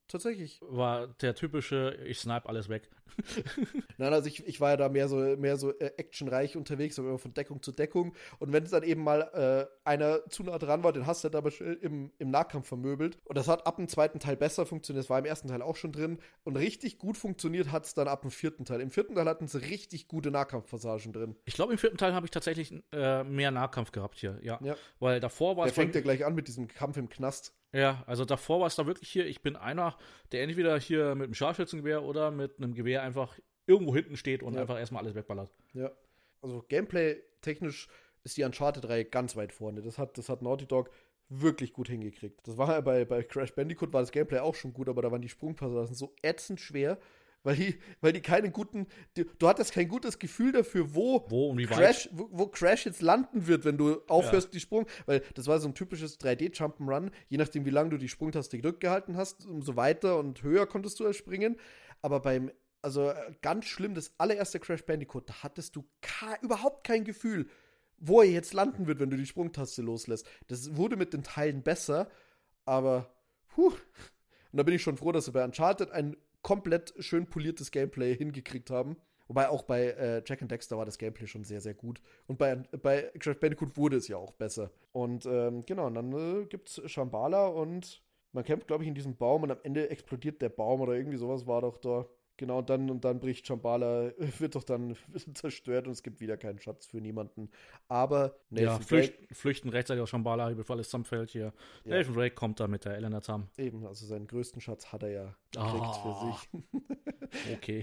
tatsächlich. War der typische, ich snipe alles weg. Nein, also ich, ich war ja da mehr so, mehr so äh, actionreich unterwegs, aber immer von Deckung zu Deckung. Und wenn es dann eben mal äh, einer zu nah dran war, den hast du dann aber schnell im, im Nahkampf vermöbelt. Und das hat ab dem zweiten Teil besser funktioniert. Das war im ersten Teil auch schon drin. Und richtig gut funktioniert hat es dann ab dem vierten Teil. Im vierten Teil hatten sie richtig gute Nahkampfpassagen drin. Ich glaube, im vierten Teil habe ich tatsächlich äh, mehr Nahkampf gehabt hier, ja. Ja. Weil davor war Der es. fängt ja gleich an mit diesem Kampf im Knast. Ja, also davor war es da wirklich hier, ich bin einer, der entweder hier mit einem Scharfschützengewehr oder mit einem Gewehr einfach irgendwo hinten steht und ja. einfach erstmal alles wegballert. Ja, also Gameplay-technisch ist die Uncharted-Reihe ganz weit vorne. Das hat, das hat Naughty Dog wirklich gut hingekriegt. Das war ja bei, bei Crash Bandicoot war das Gameplay auch schon gut, aber da waren die Sprungpassagen so ätzend schwer, weil die, weil die keinen guten, die, du hattest kein gutes Gefühl dafür, wo, wo, und wie Crash, wo, wo Crash jetzt landen wird, wenn du aufhörst, ja. die Sprung, weil das war so ein typisches drei D-Jump'n'Run, je nachdem, wie lange du die Sprungtaste gedrückt gehalten hast, umso weiter und höher konntest du springen, aber beim, also ganz schlimm, das allererste Crash Bandicoot, da hattest du ka- überhaupt kein Gefühl, wo er jetzt landen wird, wenn du die Sprungtaste loslässt. Das wurde mit den Teilen besser, aber puh. Und da bin ich schon froh, dass sie bei Uncharted ein komplett schön poliertes Gameplay hingekriegt haben. Wobei auch bei äh, Jack and Dexter war das Gameplay schon sehr, sehr gut. Und bei, bei Crash Bandicoot wurde es ja auch besser. Und ähm, genau, und dann äh, gibt's Shambhala und man kämpft, glaube ich, in diesem Baum und am Ende explodiert der Baum oder irgendwie sowas war doch da. Genau, und dann, und dann bricht Shambhala, wird doch dann zerstört und es gibt wieder keinen Schatz für niemanden. Aber Nathan ja, flücht, flüchten rechtzeitig aus Shambhala, bevor alles zusammenfällt hier. Ja. Nathan Drake kommt da mit der Elena zusammen. Eben, also seinen größten Schatz hat er ja gekriegt oh. für sich. Okay.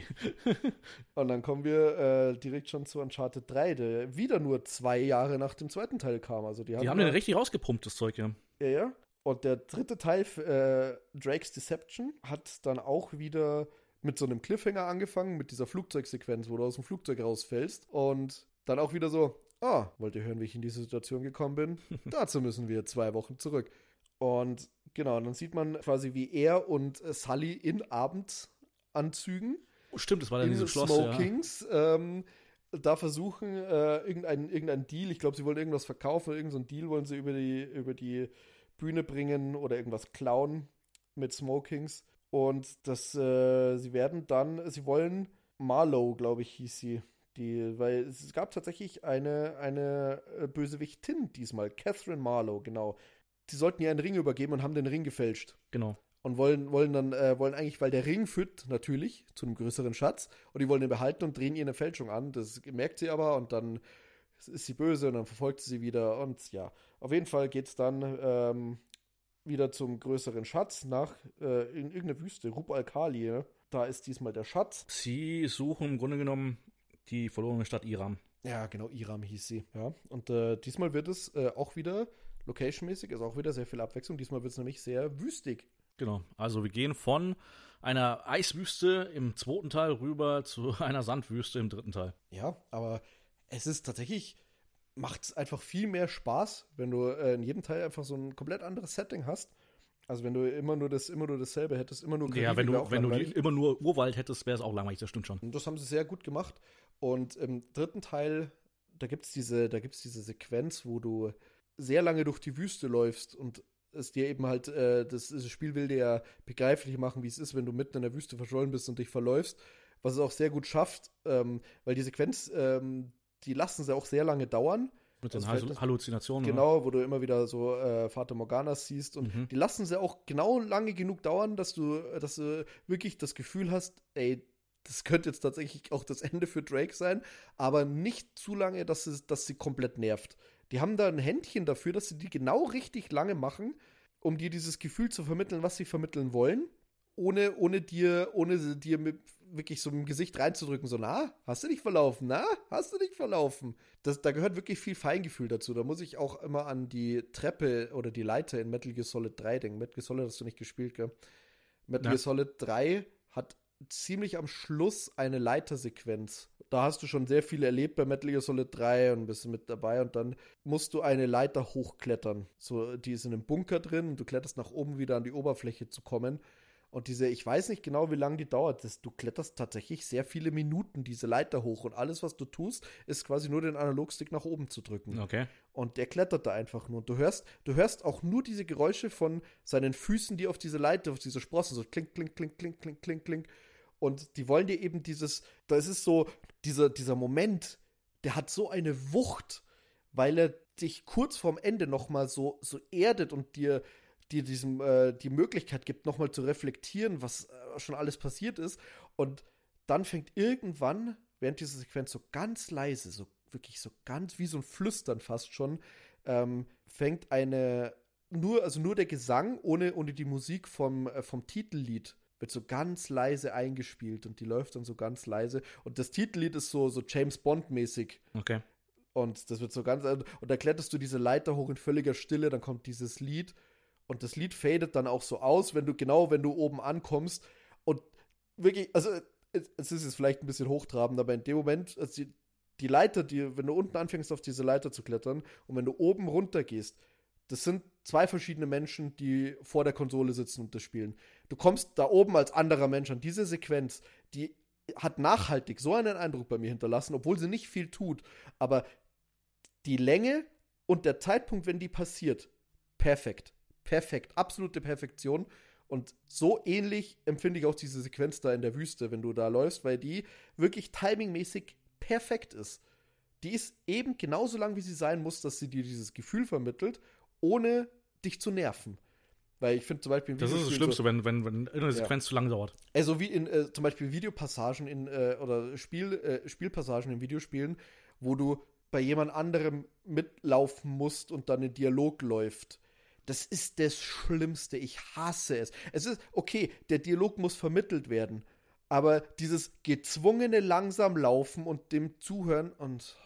Und dann kommen wir äh, direkt schon zu Uncharted drei, der wieder nur zwei Jahre nach dem zweiten Teil kam. Also die, die haben, haben den richtig rausgepumpt, das Zeug, ja. Ja, ja. Und der dritte Teil, äh, Drake's Deception, hat dann auch wieder mit so einem Cliffhanger angefangen, mit dieser Flugzeugsequenz, wo du aus dem Flugzeug rausfällst. Und dann auch wieder so, ah, wollt ihr hören, wie ich in diese Situation gekommen bin? Dazu müssen wir zwei Wochen zurück. Und genau, und dann sieht man quasi, wie er und äh, Sully in Abendanzügen oh, stimmt, das war dann in diesem Schloss, Smokings, ja. ähm, da versuchen, äh, irgendeinen irgendein Deal, ich glaube, sie wollen irgendwas verkaufen, irgendeinen so Deal wollen sie über die, über die Bühne bringen oder irgendwas klauen mit Smokings. Und das, äh, sie werden dann, sie wollen Marlowe, glaube ich, hieß sie. Die, weil es gab tatsächlich eine, eine Bösewichtin diesmal, Catherine Marlowe, genau. Die sollten ihr einen Ring übergeben und haben den Ring gefälscht. Genau. Und wollen, wollen dann, äh, wollen eigentlich, weil der Ring führt natürlich zu einem größeren Schatz und die wollen den behalten und drehen ihr eine Fälschung an. Das merkt sie aber und dann ist sie böse und dann verfolgt sie sie wieder und ja. Auf jeden Fall geht's dann, ähm, wieder zum größeren Schatz nach äh, in irgendeiner Wüste, Rub al-Khali. Da ist diesmal der Schatz. Sie suchen im Grunde genommen die verlorene Stadt Iram. Ja, genau, Iram hieß sie. Ja. Und äh, diesmal wird es äh, auch wieder locationmäßig, ist auch wieder sehr viel Abwechslung. Diesmal wird es nämlich sehr wüstig. Genau, also wir gehen von einer Eiswüste im zweiten Teil rüber zu einer Sandwüste im dritten Teil. Ja, aber es ist tatsächlich macht es einfach viel mehr Spaß, wenn du äh, in jedem Teil einfach so ein komplett anderes Setting hast. Also wenn du immer nur das, immer nur dasselbe hättest, immer nur Karibik, ja, wenn du, wenn du die, immer nur Urwald hättest, wäre es auch langweilig, das stimmt schon. Und das haben sie sehr gut gemacht. Und im dritten Teil, da gibt es diese, da gibt's diese Sequenz, wo du sehr lange durch die Wüste läufst und es dir eben halt, äh, das, das Spiel will dir ja begreiflich machen, wie es ist, wenn du mitten in der Wüste verschollen bist und dich verläufst, was es auch sehr gut schafft, ähm, weil die Sequenz, ähm, die lassen sie auch sehr lange dauern. Mit den also Halluzinationen. Genau, oder? Wo du immer wieder so äh, Fata Morganas siehst. Und mhm. die lassen sie auch genau lange genug dauern, dass du, dass du wirklich das Gefühl hast, ey, das könnte jetzt tatsächlich auch das Ende für Drake sein, aber nicht zu lange, dass, es, dass sie komplett nervt. Die haben da ein Händchen dafür, dass sie die genau richtig lange machen, um dir dieses Gefühl zu vermitteln, was sie vermitteln wollen, ohne, ohne dir, ohne dir mit wirklich so im Gesicht reinzudrücken, so, na, hast du dich verlaufen, na, hast du dich verlaufen? Das, da gehört wirklich viel Feingefühl dazu. Da muss ich auch immer an die Treppe oder die Leiter in Metal Gear Solid drei denken. Metal Gear Solid hast du nicht gespielt, gell? Metal Gear Solid drei hat ziemlich am Schluss eine Leitersequenz. Da hast du schon sehr viel erlebt bei Metal Gear Solid drei und bist mit dabei und dann musst du eine Leiter hochklettern. So, die ist in einem Bunker drin und du kletterst nach oben wieder an die Oberfläche zu kommen. Und diese, ich weiß nicht genau, wie lange die dauert. Das, du kletterst tatsächlich sehr viele Minuten diese Leiter hoch. Und alles, was du tust, ist quasi nur den Analogstick nach oben zu drücken. Okay. Und der klettert da einfach nur. Und du hörst, du hörst auch nur diese Geräusche von seinen Füßen, die auf diese Leiter, auf diese Sprossen, so klink, klink, klink, klink, klink, klink, klink. Und die wollen dir eben dieses, das ist so, dieser, dieser Moment, der hat so eine Wucht, weil er dich kurz vorm Ende nochmal so, so erdet und dir dir diesem, äh, die Möglichkeit gibt, nochmal zu reflektieren, was äh, schon alles passiert ist. Und dann fängt irgendwann, während dieser Sequenz so ganz leise, so wirklich so ganz wie so ein Flüstern fast schon, ähm, fängt eine, nur, also nur der Gesang ohne, ohne die Musik vom, äh, vom Titellied wird so ganz leise eingespielt und die läuft dann so ganz leise. Und das Titellied ist so, so James Bond-mäßig. Okay. Und das wird so ganz, und da kletterst du diese Leiter hoch in völliger Stille, dann kommt dieses Lied. Und das Lied fadet dann auch so aus, wenn du, genau wenn du oben ankommst. Und wirklich, also es ist jetzt vielleicht ein bisschen hochtrabend, aber in dem Moment, also die, die Leiter, die, wenn du unten anfängst, auf diese Leiter zu klettern und wenn du oben runter gehst, das sind zwei verschiedene Menschen, die vor der Konsole sitzen und das spielen. Du kommst da oben als anderer Mensch an. Diese Sequenz, die hat nachhaltig so einen Eindruck bei mir hinterlassen, obwohl sie nicht viel tut. Aber die Länge und der Zeitpunkt, wenn die passiert, perfekt. Perfekt, absolute Perfektion. Und so ähnlich empfinde ich auch diese Sequenz da in der Wüste, wenn du da läufst, weil die wirklich timingmäßig perfekt ist. Die ist eben genauso lang, wie sie sein muss, dass sie dir dieses Gefühl vermittelt, ohne dich zu nerven. Weil ich finde zum Beispiel... Das ist das Schlimmste, so, wenn, wenn, wenn eine Sequenz ja. zu lang dauert. Also wie in äh, zum Beispiel Videopassagen in, äh, oder Spiel, äh, Spielpassagen in Videospielen, wo du bei jemand anderem mitlaufen musst und dann ein Dialog läuft. Das ist das Schlimmste. Ich hasse es. Es ist, okay, der Dialog muss vermittelt werden. Aber dieses gezwungene langsam laufen und dem Zuhören und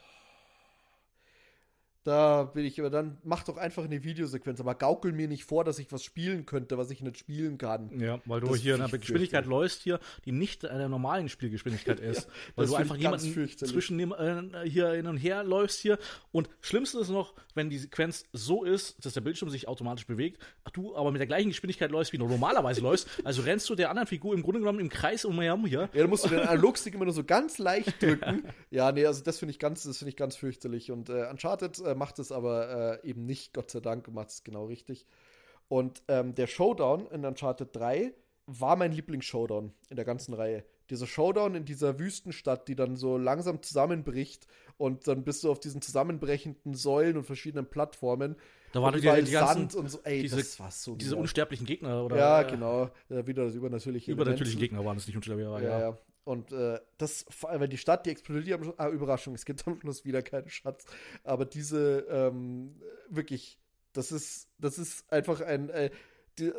da bin ich, aber dann mach doch einfach eine Videosequenz, aber gaukel mir nicht vor, dass ich was spielen könnte, was ich nicht spielen kann. Ja, weil du das hier in einer Geschwindigkeit läufst hier, die nicht einer normalen Spielgeschwindigkeit ist. ja, weil du einfach jemanden zwischen dem, äh, hier hin und her läufst hier. Und schlimmste ist noch, wenn die Sequenz so ist, dass der Bildschirm sich automatisch bewegt, du aber mit der gleichen Geschwindigkeit läufst, wie du normalerweise läufst. Also rennst du der anderen Figur im Grunde genommen im Kreis umher hier. Ja, dann musst du den Analogstick immer nur so ganz leicht drücken. Ja, nee, also das finde ich ganz, das finde ich ganz fürchterlich. Und äh, Uncharted äh, macht es aber äh, eben nicht, Gott sei Dank, macht es genau richtig. Und ähm, der Showdown in Uncharted drei war mein Lieblings-Showdown in der ganzen Reihe. Dieser Showdown in dieser Wüstenstadt, die dann so langsam zusammenbricht und dann bist du auf diesen zusammenbrechenden Säulen und verschiedenen Plattformen. Da waren die, die ganzen, Sand und so. Ey, diese, das war so diese unsterblichen Gegner, oder? Ja, genau. Ja, wieder das übernatürliche Übernatürliche Gegner waren es nicht unsterblich, ja, ja. ja. Und äh, das, vor allem, weil die Stadt, die explodiert am Schluss, ah, Überraschung, es gibt am Schluss wieder keinen Schatz. Aber diese, ähm, wirklich, das ist, das ist einfach ein, äh, die,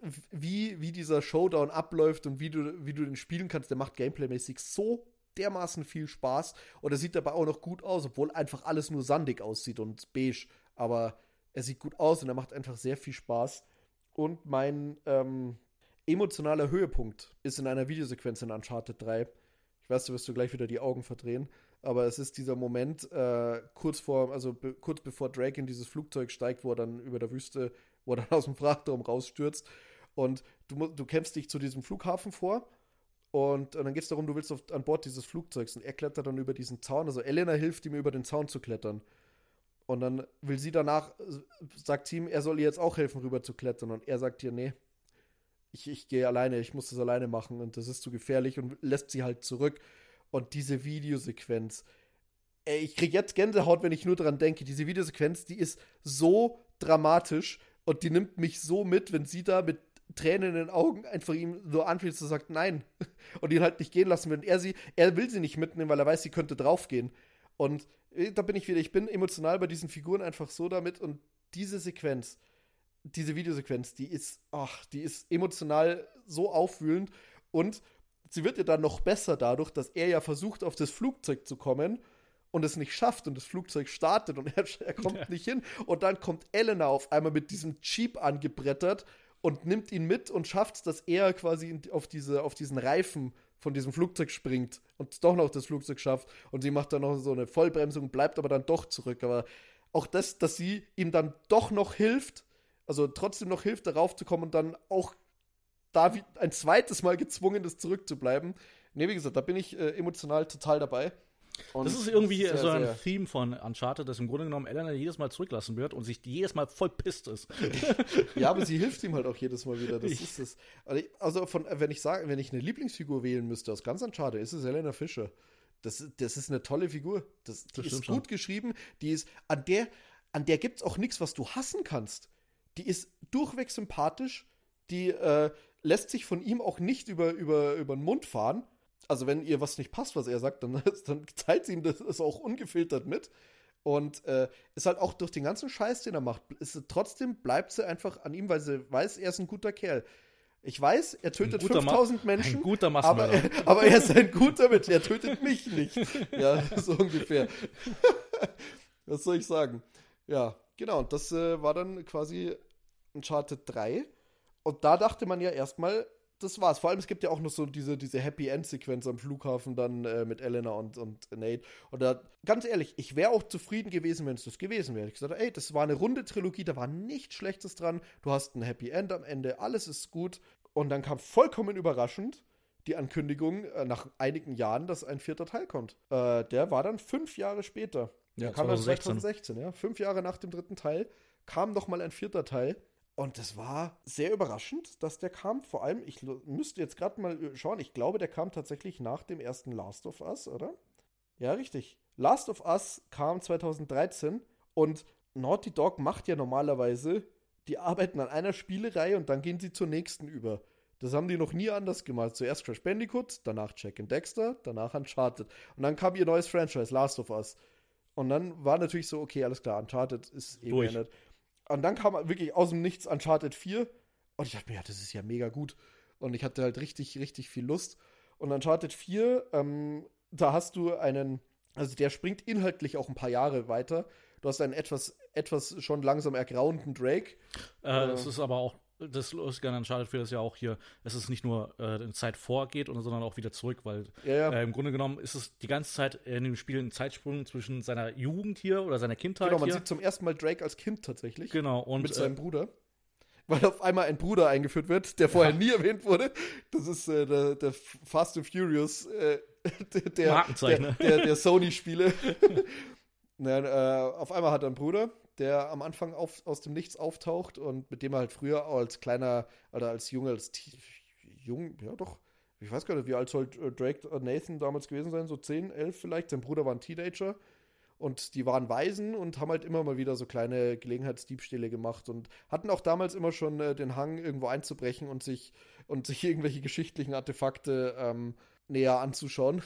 wie, wie dieser Showdown abläuft und wie du, wie du den spielen kannst, der macht gameplaymäßig so dermaßen viel Spaß. Und er sieht dabei auch noch gut aus, obwohl einfach alles nur sandig aussieht und beige. Aber er sieht gut aus und er macht einfach sehr viel Spaß. Und mein ähm, emotionaler Höhepunkt ist in einer Videosequenz in Uncharted drei. Ich weiß, du wirst du gleich wieder die Augen verdrehen. Aber es ist dieser Moment, äh, kurz vor, also be- kurz bevor Drake in dieses Flugzeug steigt, wo er dann über der Wüste, wo er dann aus dem Frachtraum rausstürzt. Und du, du kämpfst dich zu diesem Flughafen vor. Und, und dann geht es darum, du willst auf, an Bord dieses Flugzeugs. Und er klettert dann über diesen Zaun. Also Elena hilft ihm, über den Zaun zu klettern. Und dann will sie danach, sagt sie ihm, er soll ihr jetzt auch helfen, rüber zu klettern. Und er sagt ihr, nee, ich, ich gehe alleine, ich muss das alleine machen. Und das ist zu gefährlich und lässt sie halt zurück. Und diese Videosequenz, ey, ich krieg jetzt Gänsehaut, wenn ich nur dran denke. Diese Videosequenz, die ist so dramatisch und die nimmt mich so mit, wenn sie da mit Tränen in den Augen einfach ihm so anfließt und sagt, nein. Und ihn halt nicht gehen lassen will. Und er sie, er will sie nicht mitnehmen, weil er weiß, sie könnte draufgehen. Und da bin ich wieder, ich bin emotional bei diesen Figuren einfach so damit. Und diese Sequenz, diese Videosequenz, die ist, ach, die ist emotional so aufwühlend. Und sie wird ja dann noch besser dadurch, dass er ja versucht, auf das Flugzeug zu kommen und es nicht schafft und das Flugzeug startet und er, er kommt ja. nicht hin. Und dann kommt Elena auf einmal mit diesem Jeep angebrettert und nimmt ihn mit und schafft es, dass er quasi auf, diese, auf diesen Reifen von diesem Flugzeug springt und doch noch das Flugzeug schafft. Und sie macht dann noch so eine Vollbremsung, bleibt aber dann doch zurück. Aber auch das, dass sie ihm dann doch noch hilft, also trotzdem noch hilft, darauf zu kommen und dann auch da wie ein zweites Mal gezwungen, das zurückzubleiben. Nee, wie gesagt, da bin ich äh, emotional total dabei. Und das ist irgendwie sehr, so ein sehr Theme von Uncharted, dass im Grunde genommen Elena jedes Mal zurücklassen wird und sich jedes Mal voll pisst ist. Ja, aber sie hilft ihm halt auch jedes Mal wieder. Das Ich- ist es. Also von, wenn ich sage, wenn ich eine Lieblingsfigur wählen müsste aus ganz Uncharted, ist es Helena Fischer. Das, das ist eine tolle Figur. Das, die Das ist stimmt gut schon. geschrieben. Die ist, an der, an der gibt es auch nichts, was du hassen kannst. Die ist durchweg sympathisch. Die äh, lässt sich von ihm auch nicht über, über, über den Mund fahren. Also wenn ihr was nicht passt, was er sagt, dann, dann teilt sie ihm das ist auch ungefiltert mit. Und äh, ist halt auch durch den ganzen Scheiß, den er macht, ist sie, trotzdem bleibt sie einfach an ihm, weil sie weiß, er ist ein guter Kerl. Ich weiß, er tötet guter fünftausend Ma- Menschen, ein guter aber, Massenmörder. er, aber er ist ein guter Mensch, er tötet mich nicht. Ja, so ungefähr. Was soll ich sagen? Ja, genau, und das äh, war dann quasi Uncharted drei. Und da dachte man ja erstmal, das war's. Vor allem, es gibt ja auch noch so diese, diese Happy-End-Sequenz am Flughafen dann äh, mit Elena und, und Nate. Und da, ganz ehrlich, ich wäre auch zufrieden gewesen, wenn es das gewesen wäre. Ich gesagt, ey, das war eine runde Trilogie, da war nichts Schlechtes dran. Du hast ein Happy End am Ende, alles ist gut. Und dann kam vollkommen überraschend die Ankündigung äh, nach einigen Jahren, dass ein vierter Teil kommt. Äh, der war dann fünf Jahre später. Ja, der kam dann zwanzig sechzehn. zwanzig sechzehn, ja. Fünf Jahre nach dem dritten Teil kam nochmal ein vierter Teil. Und das war sehr überraschend, dass der kam. Vor allem, ich lo- müsste jetzt gerade mal äh, schauen, ich glaube, der kam tatsächlich nach dem ersten Last of Us, oder? Ja, richtig. Last of Us kam zwanzig dreizehn und Naughty Dog macht ja normalerweise, die arbeiten an einer Spielereihe und dann gehen sie zur nächsten über. Das haben die noch nie anders gemacht. Zuerst Crash Bandicoot, danach Jack and Dexter, danach Uncharted. Und dann kam ihr neues Franchise, Last of Us. Und dann war natürlich so, okay, alles klar, Uncharted ist eh Durch. beendet. Und dann kam wirklich aus dem Nichts Uncharted vier. Und ich dachte mir, ja, das ist ja mega gut. Und ich hatte halt richtig, richtig viel Lust. Und Uncharted vier, ähm, da hast du einen, also der springt inhaltlich auch ein paar Jahre weiter. Du hast einen etwas, etwas schon langsam ergrauenden Drake. Äh, Äh. es ist aber auch, das Lustige an Uncharted vier ist ja auch hier, dass es nicht nur äh, in Zeit vorgeht, und- sondern auch wieder zurück, weil Ja, ja. äh, im Grunde genommen ist es die ganze Zeit in dem Spiel ein Zeitsprung zwischen seiner Jugend hier oder seiner Kindheit Genau, man hier. sieht zum ersten Mal Drake als Kind tatsächlich. Genau, und mit äh, seinem Bruder. Weil auf einmal ein Bruder eingeführt wird, der vorher nie erwähnt wurde. Das ist äh, der, der Fast and Furious, äh, der, der, Markenzeichner. der, der, der Sony-Spiele. Nein, äh, auf einmal hat er einen Bruder, der am Anfang auf, aus dem Nichts auftaucht und mit dem er halt früher auch als kleiner, oder als Junge, als T- Jung, ja doch, ich weiß gar nicht, wie alt soll äh, Drake und Nathan damals gewesen sein, so zehn, elf vielleicht. Sein Bruder war ein Teenager. Und die waren Waisen und haben halt immer mal wieder so kleine Gelegenheitsdiebstähle gemacht und hatten auch damals immer schon äh, den Hang, irgendwo einzubrechen und sich, und sich irgendwelche geschichtlichen Artefakte ähm, näher anzuschauen.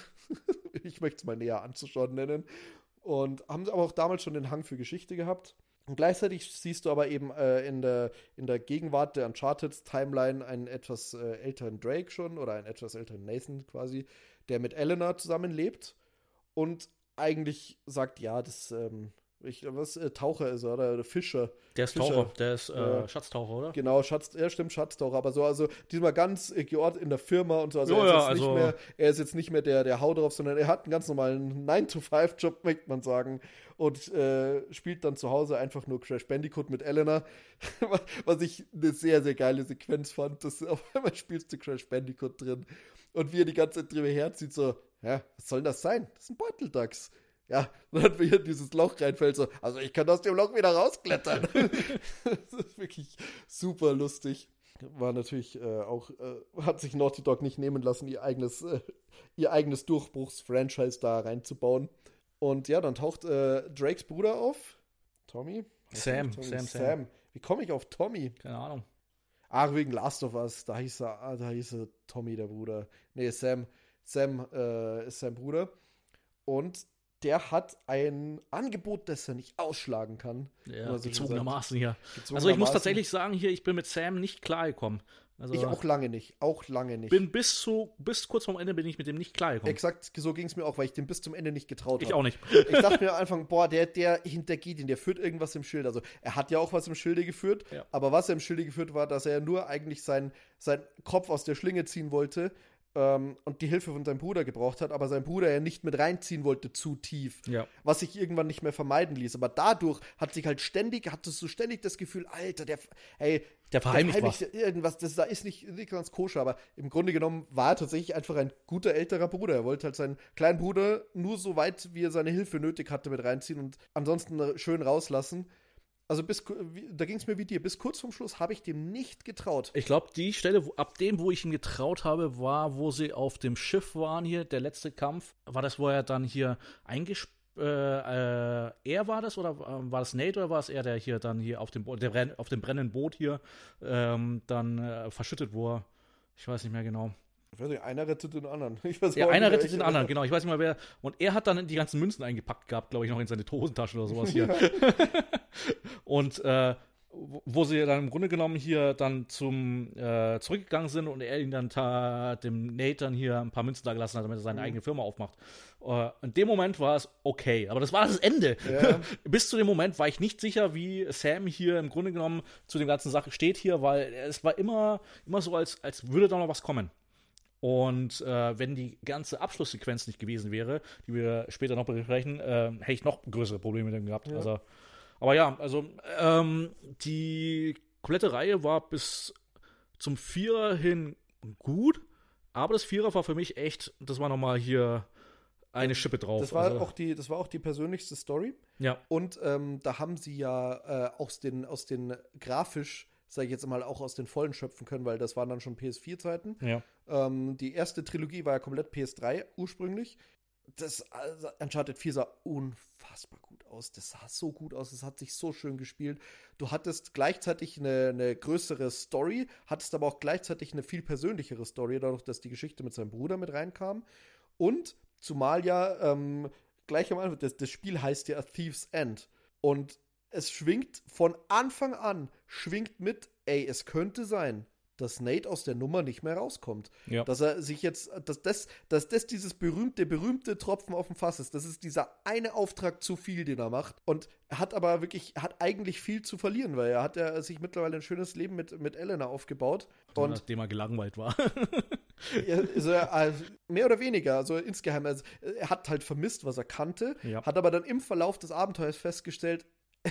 Ich möchte es mal näher anzuschauen nennen. Und haben aber auch damals schon den Hang für Geschichte gehabt. Und gleichzeitig siehst du aber eben äh, in, der, in der Gegenwart der Uncharted-Timeline einen etwas äh, älteren Drake schon oder einen etwas älteren Nathan quasi, der mit Elena zusammenlebt und eigentlich sagt, ja, das, ähm, ich, was, äh, Taucher ist er, oder, oder Fischer. der ist Fischer. Taucher, der ist äh, Ja. Schatztaucher, oder? Genau, Schatz, ja, stimmt, Schatztaucher, aber so, also diesmal ganz äh, geordnet in der Firma und so. Also, Jo, er, ist ja, jetzt also- nicht mehr, er ist jetzt nicht mehr der, der Hau drauf, sondern er hat einen ganz normalen nine to five Job, möchte man sagen. Und äh, spielt dann zu Hause einfach nur Crash Bandicoot mit Elena. Was ich eine sehr, sehr geile Sequenz fand. Das, auf einmal spielst du Crash Bandicoot drin. Und wie er die ganze Zeit drüber herzieht, so, ja, was soll das sein? Das ist ein Beuteldachs. Ja, und dann wie er in dieses Loch reinfällt, so, also ich kann aus dem Loch wieder rausklettern. Das ist wirklich super lustig. War natürlich äh, auch, äh, hat sich Naughty Dog nicht nehmen lassen, ihr eigenes, äh, ihr eigenes Durchbruchs-Franchise da reinzubauen. Und ja, dann taucht äh, Drakes Bruder auf. Tommy? Sam, Tommy? Sam, Sam. Sam. Wie komme ich auf Tommy? Keine Ahnung. Ach, wegen Last of Us. Da hieß er, ah, da hieß er Tommy, der Bruder. Nee, Sam. Sam äh, ist sein Bruder. Und der hat ein Angebot, das er nicht ausschlagen kann. Ja, Oder so gezogenermaßen hier. Also ich muss Gezwungenermaßen. tatsächlich sagen, hier, ich bin mit Sam nicht klargekommen. Also Ich auch lange nicht. Auch lange nicht. bin bis zu, bis kurz vorm Ende bin ich mit dem nicht klargekommen. Exakt, so ging es mir auch, weil ich dem bis zum Ende nicht getraut Ich habe. auch nicht. Ich dachte mir am Anfang, boah, der, der hintergeht ihn, der führt irgendwas im Schild. Also er hat ja auch was im Schilde geführt, Ja. aber was er im Schilde geführt war, dass er nur eigentlich seinen sein Kopf aus der Schlinge ziehen wollte ähm, und die Hilfe von seinem Bruder gebraucht hat, aber sein Bruder ja nicht mit reinziehen wollte zu tief. Ja. Was sich irgendwann nicht mehr vermeiden ließ. Aber dadurch hat sich halt ständig, hattest du ständig das Gefühl, Alter, der, ey, Der verheimlicht was. Irgendwas, das da ist nicht, nicht ganz koscher, aber im Grunde genommen war er tatsächlich einfach ein guter älterer Bruder. Er wollte halt seinen kleinen Bruder nur so weit, wie er seine Hilfe nötig hatte, mit reinziehen und ansonsten schön rauslassen. Also bis, da ging es mir wie dir, bis kurz vorm Schluss habe ich dem nicht getraut. Ich glaube, die Stelle, wo, ab dem, wo ich ihm getraut habe, war, wo sie auf dem Schiff waren hier, der letzte Kampf. War das, wo er dann hier eingesperrt Äh, äh, er war das oder äh, war das Nate oder war es er, der hier dann hier auf dem, Bo- der Brenn- auf dem brennenden Boot hier ähm, dann äh, verschüttet wurde? Ich weiß nicht mehr genau. Ich weiß nicht, einer rettet den anderen. Ich weiß Ja, auch einer nicht, rettet den anderen, genau. Ich weiß nicht mal wer. Und er hat dann die ganzen Münzen eingepackt gehabt, glaube ich, noch in seine Hosentasche oder sowas hier. Und äh, wo sie dann im Grunde genommen hier dann zum äh, zurückgegangen sind und er ihn dann ta- dem Nate dann hier ein paar Münzen da gelassen hat, damit er seine mhm. eigene Firma aufmacht. Uh, in dem Moment war es okay, aber das war das Ende. Ja. Bis zu dem Moment war ich nicht sicher, wie Sam hier im Grunde genommen zu dem ganzen Sache steht hier, weil es war immer, immer so, als, als würde da noch was kommen. Und äh, wenn die ganze Abschlusssequenz nicht gewesen wäre, die wir später noch besprechen, äh, hätte ich noch größere Probleme mit dem gehabt. Ja. Also, aber ja, also ähm, die komplette Reihe war bis zum Vierer hin gut, aber das Vierer war für mich echt, das war nochmal hier eine Schippe drauf. Das war, also. auch die, das war auch die persönlichste Story. Ja. Und ähm, da haben sie ja äh, aus den, aus den grafisch, sage ich jetzt mal, auch aus den Vollen schöpfen können, weil das waren dann schon P S vier Zeiten. Ja. Ähm, die erste Trilogie war ja komplett P S drei ursprünglich. Das also Uncharted vier sah unfassbar gut aus. Das sah so gut aus. Es hat sich so schön gespielt. Du hattest gleichzeitig eine, eine größere Story, hattest aber auch gleichzeitig eine viel persönlichere Story, dadurch, dass die Geschichte mit seinem Bruder mit reinkam. Und zumal ja ähm, gleich am Anfang, das, das Spiel heißt ja A Thief's End. Und es schwingt von Anfang an, schwingt mit, ey, es könnte sein, dass Nate aus der Nummer nicht mehr rauskommt. Ja. Dass er sich jetzt, dass das, dass das dieses berühmte, berühmte Tropfen auf dem Fass ist. Das ist dieser eine Auftrag zu viel, den er macht. Und er hat aber wirklich, er hat eigentlich viel zu verlieren, weil er hat ja sich mittlerweile ein schönes Leben mit, mit Elena aufgebaut. Und nachdem er gelangweilt war. also, also, mehr oder weniger, also insgeheim, also, er hat halt vermisst, was er kannte, ja. Hat aber dann im Verlauf des Abenteuers festgestellt,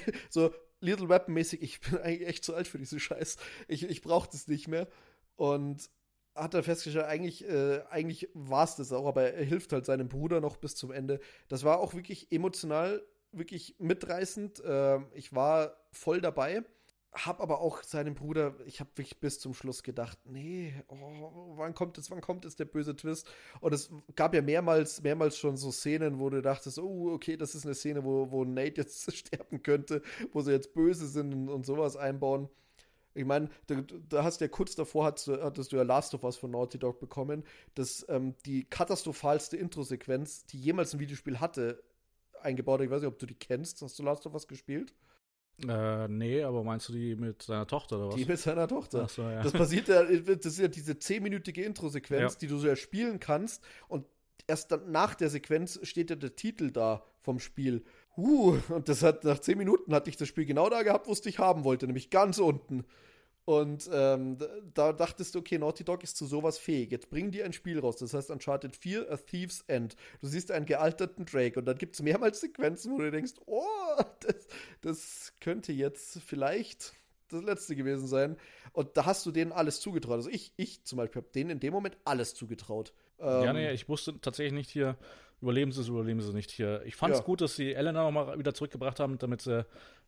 so Little Weapon-mäßig, ich bin eigentlich echt zu alt für diesen Scheiß. Ich, ich brauche das nicht mehr. Und hat dann festgestellt, eigentlich, äh, eigentlich war es das auch, aber er hilft halt seinem Bruder noch bis zum Ende. Das war auch wirklich emotional, wirklich mitreißend. Äh, ich war voll dabei. Hab aber auch seinem Bruder, ich habe wirklich bis zum Schluss gedacht, nee, oh, wann kommt es, wann kommt es, der böse Twist? Und es gab ja mehrmals, mehrmals schon so Szenen, wo du dachtest, oh, okay, das ist eine Szene, wo, wo Nate jetzt sterben könnte, wo sie jetzt böse sind und, und sowas einbauen. Ich meine, da, da hast du ja kurz davor, hattest, hattest du ja Last of Us von Naughty Dog bekommen, dass ähm, die katastrophalste Intro-Sequenz, die jemals ein Videospiel hatte, eingebaut. Ich weiß nicht, ob du die kennst. Hast du Last of Us gespielt? Äh, nee, aber meinst du die mit seiner Tochter oder was? Die mit seiner Tochter. Ach so, ja. Das passiert ja, das ist ja diese zehnminütige Intro-Sequenz, ja. Die du so ja spielen kannst und erst dann nach der Sequenz steht ja der Titel da vom Spiel. Uh, und das hat nach zehn Minuten hatte ich das Spiel genau da gehabt, wo es dich haben wollte, nämlich ganz unten. Und ähm, da dachtest du, okay, Naughty Dog ist zu sowas fähig. Jetzt bringen die ein Spiel raus. Das heißt Uncharted vier, A Thief's End. Du siehst einen gealterten Drake und dann gibt es mehrmals Sequenzen, wo du denkst, oh, das, das könnte jetzt vielleicht das letzte gewesen sein. Und da hast du denen alles zugetraut. Also ich, ich zum Beispiel habe denen in dem Moment alles zugetraut. Ähm, ja, nee, ich wusste tatsächlich nicht hier, überleben sie es, überleben sie es nicht hier. Ich fand es ja. gut, dass sie Elena nochmal wieder zurückgebracht haben, damit sie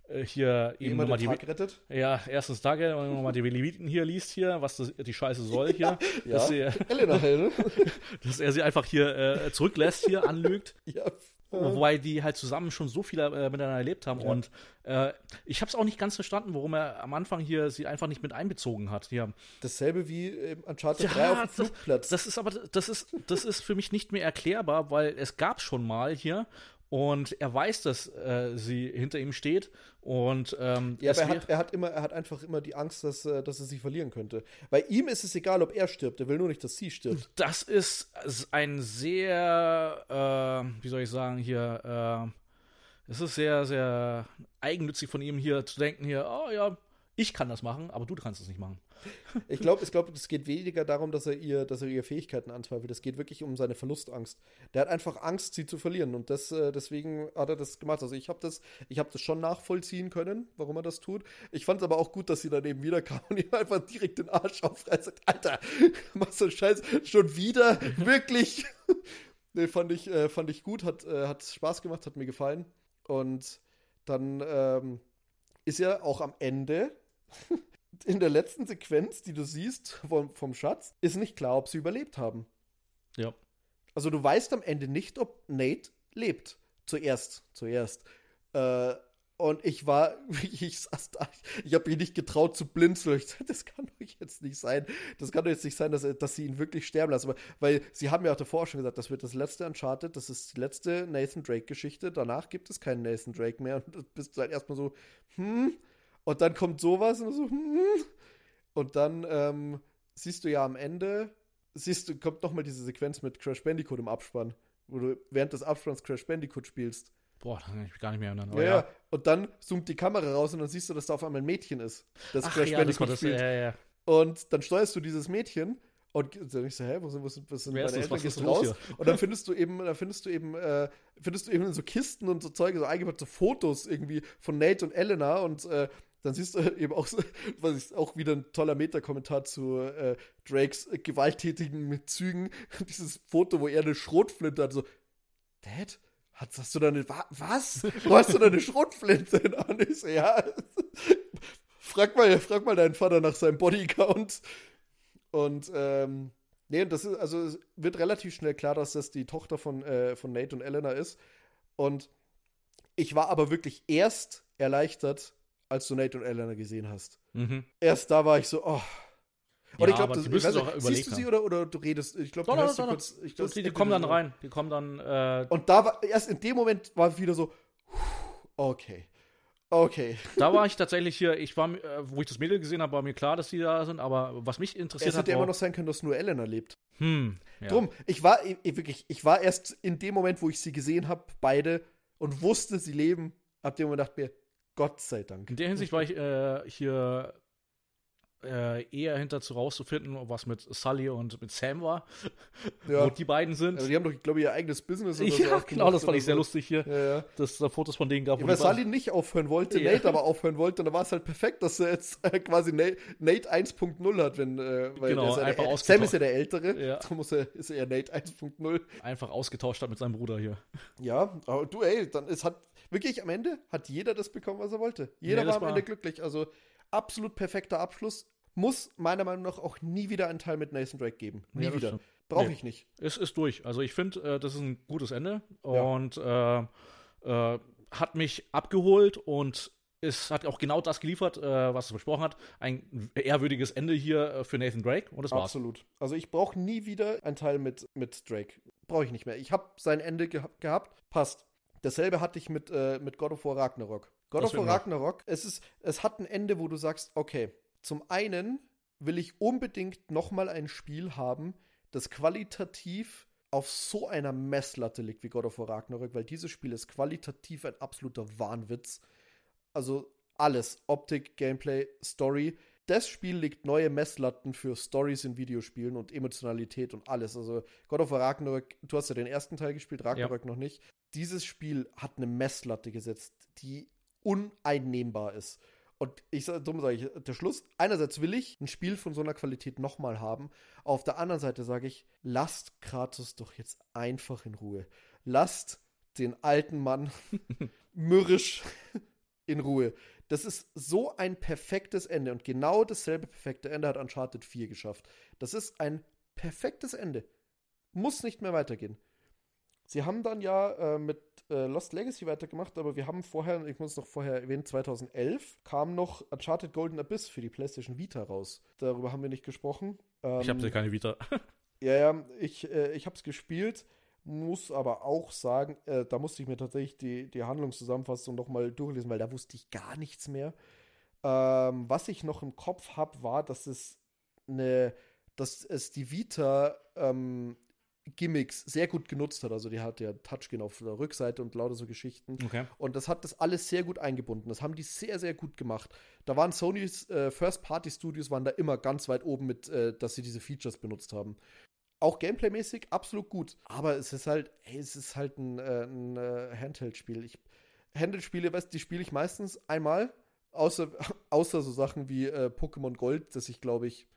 hier eben nochmal die Tag rettet. Ja, erstens Tage und nochmal die Leviten hier liest hier, was das, die Scheiße soll hier. Ja, dass, ja. Sie, Elena, ne? dass er sie einfach hier äh, zurücklässt, hier anlügt. Ja. Wobei die halt zusammen schon so viel äh, miteinander erlebt haben. Ja. Und äh, ich habe es auch nicht ganz verstanden, warum er am Anfang hier sie einfach nicht mit einbezogen hat. Hier. Dasselbe wie im Uncharted ja, drei auf dem das, Flugplatz. Das ist aber, das ist, das ist für mich nicht mehr erklärbar, weil es gab schon mal hier. Und er weiß, dass äh, sie hinter ihm steht. Und ähm, ja, aber er hat, er hat immer, er hat einfach immer die Angst, dass, äh, dass er sie verlieren könnte. Bei ihm ist es egal, ob er stirbt. Er will nur nicht, dass sie stirbt. Das ist ein sehr, äh, wie soll ich sagen, hier, äh, es ist sehr, sehr eigennützig von ihm hier zu denken, hier, oh ja, ich kann das machen, aber du kannst es nicht machen. Ich glaube, ich glaub, es geht weniger darum, dass er ihr, dass er ihre Fähigkeiten anzweifelt. Es geht wirklich um seine Verlustangst. Der hat einfach Angst, sie zu verlieren. Und das, äh, deswegen hat er das gemacht. Also ich habe das, ich habe das schon nachvollziehen können, warum er das tut. Ich fand es aber auch gut, dass sie dann eben wieder kam und ihm einfach direkt den Arsch aufreißt. Sagt, Alter, mach so einen Scheiß schon wieder, wirklich. Nee, fand ich, äh, fand ich gut, hat, äh, hat Spaß gemacht, hat mir gefallen. Und dann ähm, ist ja auch am Ende in der letzten Sequenz, die du siehst vom, vom Schatz, ist nicht klar, ob sie überlebt haben. Ja. Also du weißt am Ende nicht, ob Nate lebt. Zuerst, zuerst. Äh, und ich war, ich saß da, ich habe ihn nicht getraut zu blinzeln. Ich dachte, das kann doch jetzt nicht sein. Das kann doch jetzt nicht sein, dass, dass sie ihn wirklich sterben lassen. Weil sie haben ja auch davor schon gesagt, das wird das letzte Uncharted, das ist die letzte Nathan Drake-Geschichte. Danach gibt es keinen Nathan Drake mehr. Und du bist halt erstmal so, hm. Und dann kommt sowas und so, hm. Und dann ähm, siehst du ja am Ende, siehst du, kommt nochmal diese Sequenz mit Crash Bandicoot im Abspann, wo du während des Abspanns Crash Bandicoot spielst. Boah, da kann ich mich gar nicht mehr erinnern. Ja, ja, und dann zoomt die Kamera raus und dann siehst du, dass da auf einmal ein Mädchen ist, das Ach, Crash ja, Bandicoot das spielt. Das, ja, ja. Und dann steuerst du dieses Mädchen und dann ich so, hä, wo sind, wo sind, wo sind Wer meine ist das? Eltern? Was Gehst ist du los raus hier? und dann findest du eben, dann findest du eben, äh, findest du eben in so Kisten und so Zeuge, so eingebaute Fotos irgendwie von Nate und Elena und äh, dann siehst du eben auch, so, was ist auch wieder ein toller Meta-Kommentar zu äh, Drakes äh, gewalttätigen Zügen. Dieses Foto, wo er eine Schrotflinte hat, so, Dad, hast, hast du da eine, wa- was? Wo hast du da eine Schrotflinte in an? Ich so, ja, frag mal, frag mal deinen Vater nach seinem Bodycount. Und, ähm, nee, das ist, also es wird relativ schnell klar, dass das die Tochter von, äh, von Nate und Elena ist. Und ich war aber wirklich erst erleichtert, als du Nate und Elena gesehen hast. Mhm. Erst da war ich so, oh. Und Ja, ich glaube, aber das die müssen ich weiß doch nicht, überlegt siehst du sie haben. oder, oder du redest? Ich glaube, Doch, du doch, hörst sie doch, kurz. Ich glaub, Die, die das- kommen dann rein. Die kommen dann. Äh, Und da war, erst in dem Moment war wieder so, okay. Okay. da war ich tatsächlich hier. Ich war, mir- äh, wo ich das Mädel gesehen habe, war mir klar, dass die da sind. Aber was mich interessiert Es hat, hätte ja immer war, noch sein können, dass nur Elena lebt. hm, ja. Drum, ich war ich, ich wirklich, ich war erst in dem Moment, wo ich sie gesehen habe, beide, und wusste, sie leben, ab dem Moment dachte mir, Gott sei Dank. In der Hinsicht war ich äh, hier äh, eher hinter zu rauszufinden, was mit Sully und mit Sam war, Ja. wo die beiden sind. Also die haben doch, glaube ich, ihr eigenes Business oder so ja, genau, aufgemacht das fand oder ich sehr so. lustig hier, Ja, ja. dass es da Fotos von denen gab. Ja, wo weil die beiden- Sully nicht aufhören wollte, Ja. Nate aber aufhören wollte, und dann war es halt perfekt, dass er jetzt äh, quasi Nate, Nate eins Punkt null hat, wenn, äh, weil Genau, der ist ja einfach der, ausgetauscht. Sam ist ja der Ältere, Ja. darum muss er, ist er ja Nate eins Punkt null. einfach ausgetauscht hat mit seinem Bruder hier. Ja, aber du, ey, dann ist hat wirklich am Ende hat jeder das bekommen, was er wollte. Jeder Ja, war das am war- Ende glücklich. Also absolut perfekter Abschluss. Muss meiner Meinung nach auch nie wieder einen Teil mit Nathan Drake geben. Nie Ja, das wieder. stimmt. Brauche Nee. ich nicht. Es ist durch. Also ich finde, äh, das ist ein gutes Ende Ja. und äh, äh, hat mich abgeholt und es hat auch genau das geliefert, äh, was es besprochen hat. Ein ehrwürdiges Ende hier äh, für Nathan Drake und das war's. Absolut. Also ich brauche nie wieder einen Teil mit, mit Drake. Brauche ich nicht mehr. Ich habe sein Ende geha gehabt. Passt. Dasselbe hatte ich mit, äh, mit God of War Ragnarok. God Das of War wird noch. Ragnarok, es, ist, es hat ein Ende, wo du sagst, okay, zum einen will ich unbedingt nochmal ein Spiel haben, das qualitativ auf so einer Messlatte liegt wie God of War Ragnarok, weil dieses Spiel ist qualitativ ein absoluter Wahnwitz. Also alles, Optik, Gameplay, Story. Das Spiel legt neue Messlatten für Stories in Videospielen und Emotionalität und alles. Also God of War Ragnarok, du hast ja den ersten Teil gespielt, Ragnarok noch nicht. Dieses Spiel hat eine Messlatte gesetzt, die uneinnehmbar ist. Und ich sag, darum sage ich, der Schluss, einerseits will ich ein Spiel von so einer Qualität nochmal haben, auf der anderen Seite sage ich, lasst Kratos doch jetzt einfach in Ruhe. Lasst den alten Mann mürrisch in Ruhe. Das ist so ein perfektes Ende und genau dasselbe perfekte Ende hat Uncharted vier geschafft. Das ist ein perfektes Ende. Muss nicht mehr weitergehen. Sie haben dann ja äh, mit äh, Lost Legacy weitergemacht, aber wir haben vorher, ich muss noch vorher erwähnen, zweitausendelf kam noch Uncharted Golden Abyss für die PlayStation Vita raus. Darüber haben wir nicht gesprochen. Ähm, Ich habe ja keine Vita. Ja, ja, ich, äh, ich habe es gespielt, muss aber auch sagen, äh, da musste ich mir tatsächlich die, die Handlungszusammenfassung nochmal durchlesen, weil da wusste ich gar nichts mehr. Ähm, was ich noch im Kopf habe, war, dass es eine, dass es die Vita ähm, Gimmicks sehr gut genutzt hat. Also die hat ja Touchscreen auf der Rückseite und lauter so Geschichten. Okay. Und das hat das alles sehr gut eingebunden. Das haben die sehr, sehr gut gemacht. Da waren Sonys äh, First-Party-Studios waren da immer ganz weit oben mit, äh, dass sie diese Features benutzt haben. Auch Gameplay-mäßig absolut gut. Aber es ist halt, ey, es ist halt ein, äh, ein äh, Handheld-Spiel. Ich, Handheld-Spiele, weißt, die spiele ich meistens einmal, außer, außer so Sachen wie äh, Pokémon Gold, das ich, glaube ich,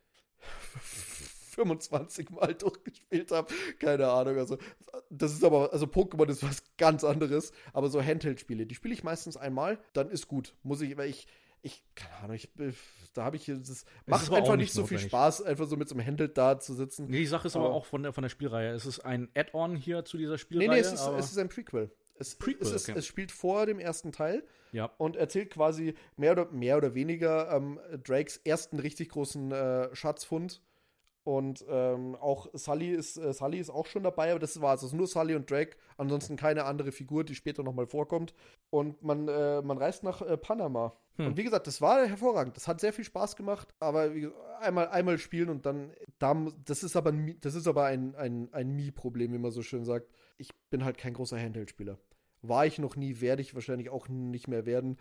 fünfundzwanzig Mal durchgespielt habe. Keine Ahnung. Also, das ist aber, also Pokémon ist was ganz anderes. Aber so Handheld-Spiele, die spiele ich meistens einmal, dann ist gut. Muss ich, weil ich, ich, keine Ahnung, ich, da habe ich, das macht einfach nicht so viel Spaß, einfach so mit so einem Handheld da zu sitzen. Nee, die Sache ist aber, aber auch von der, von der Spielreihe. Es ist ein Add-on hier zu dieser Spielreihe. Nee, nee, es ist, es ist ein Prequel. Es, Prequel, es, ist, okay. es spielt vor dem ersten Teil ja. und erzählt quasi mehr oder, mehr oder weniger ähm, Drakes ersten richtig großen äh, Schatzfund. Und ähm, auch Sully ist, äh, Sully ist auch schon dabei, aber das war es. Also nur Sully und Drake, ansonsten keine andere Figur, die später nochmal vorkommt. Und man, äh, man reist nach äh, Panama. Hm. Und wie gesagt, das war hervorragend. Das hat sehr viel Spaß gemacht, aber wie, einmal, einmal spielen und dann, da, das ist aber, das ist aber ein, ein, ein Mii-Problem, wie man so schön sagt. Ich bin halt kein großer Handheld-Spieler. War ich noch nie, werde ich wahrscheinlich auch nicht mehr werden.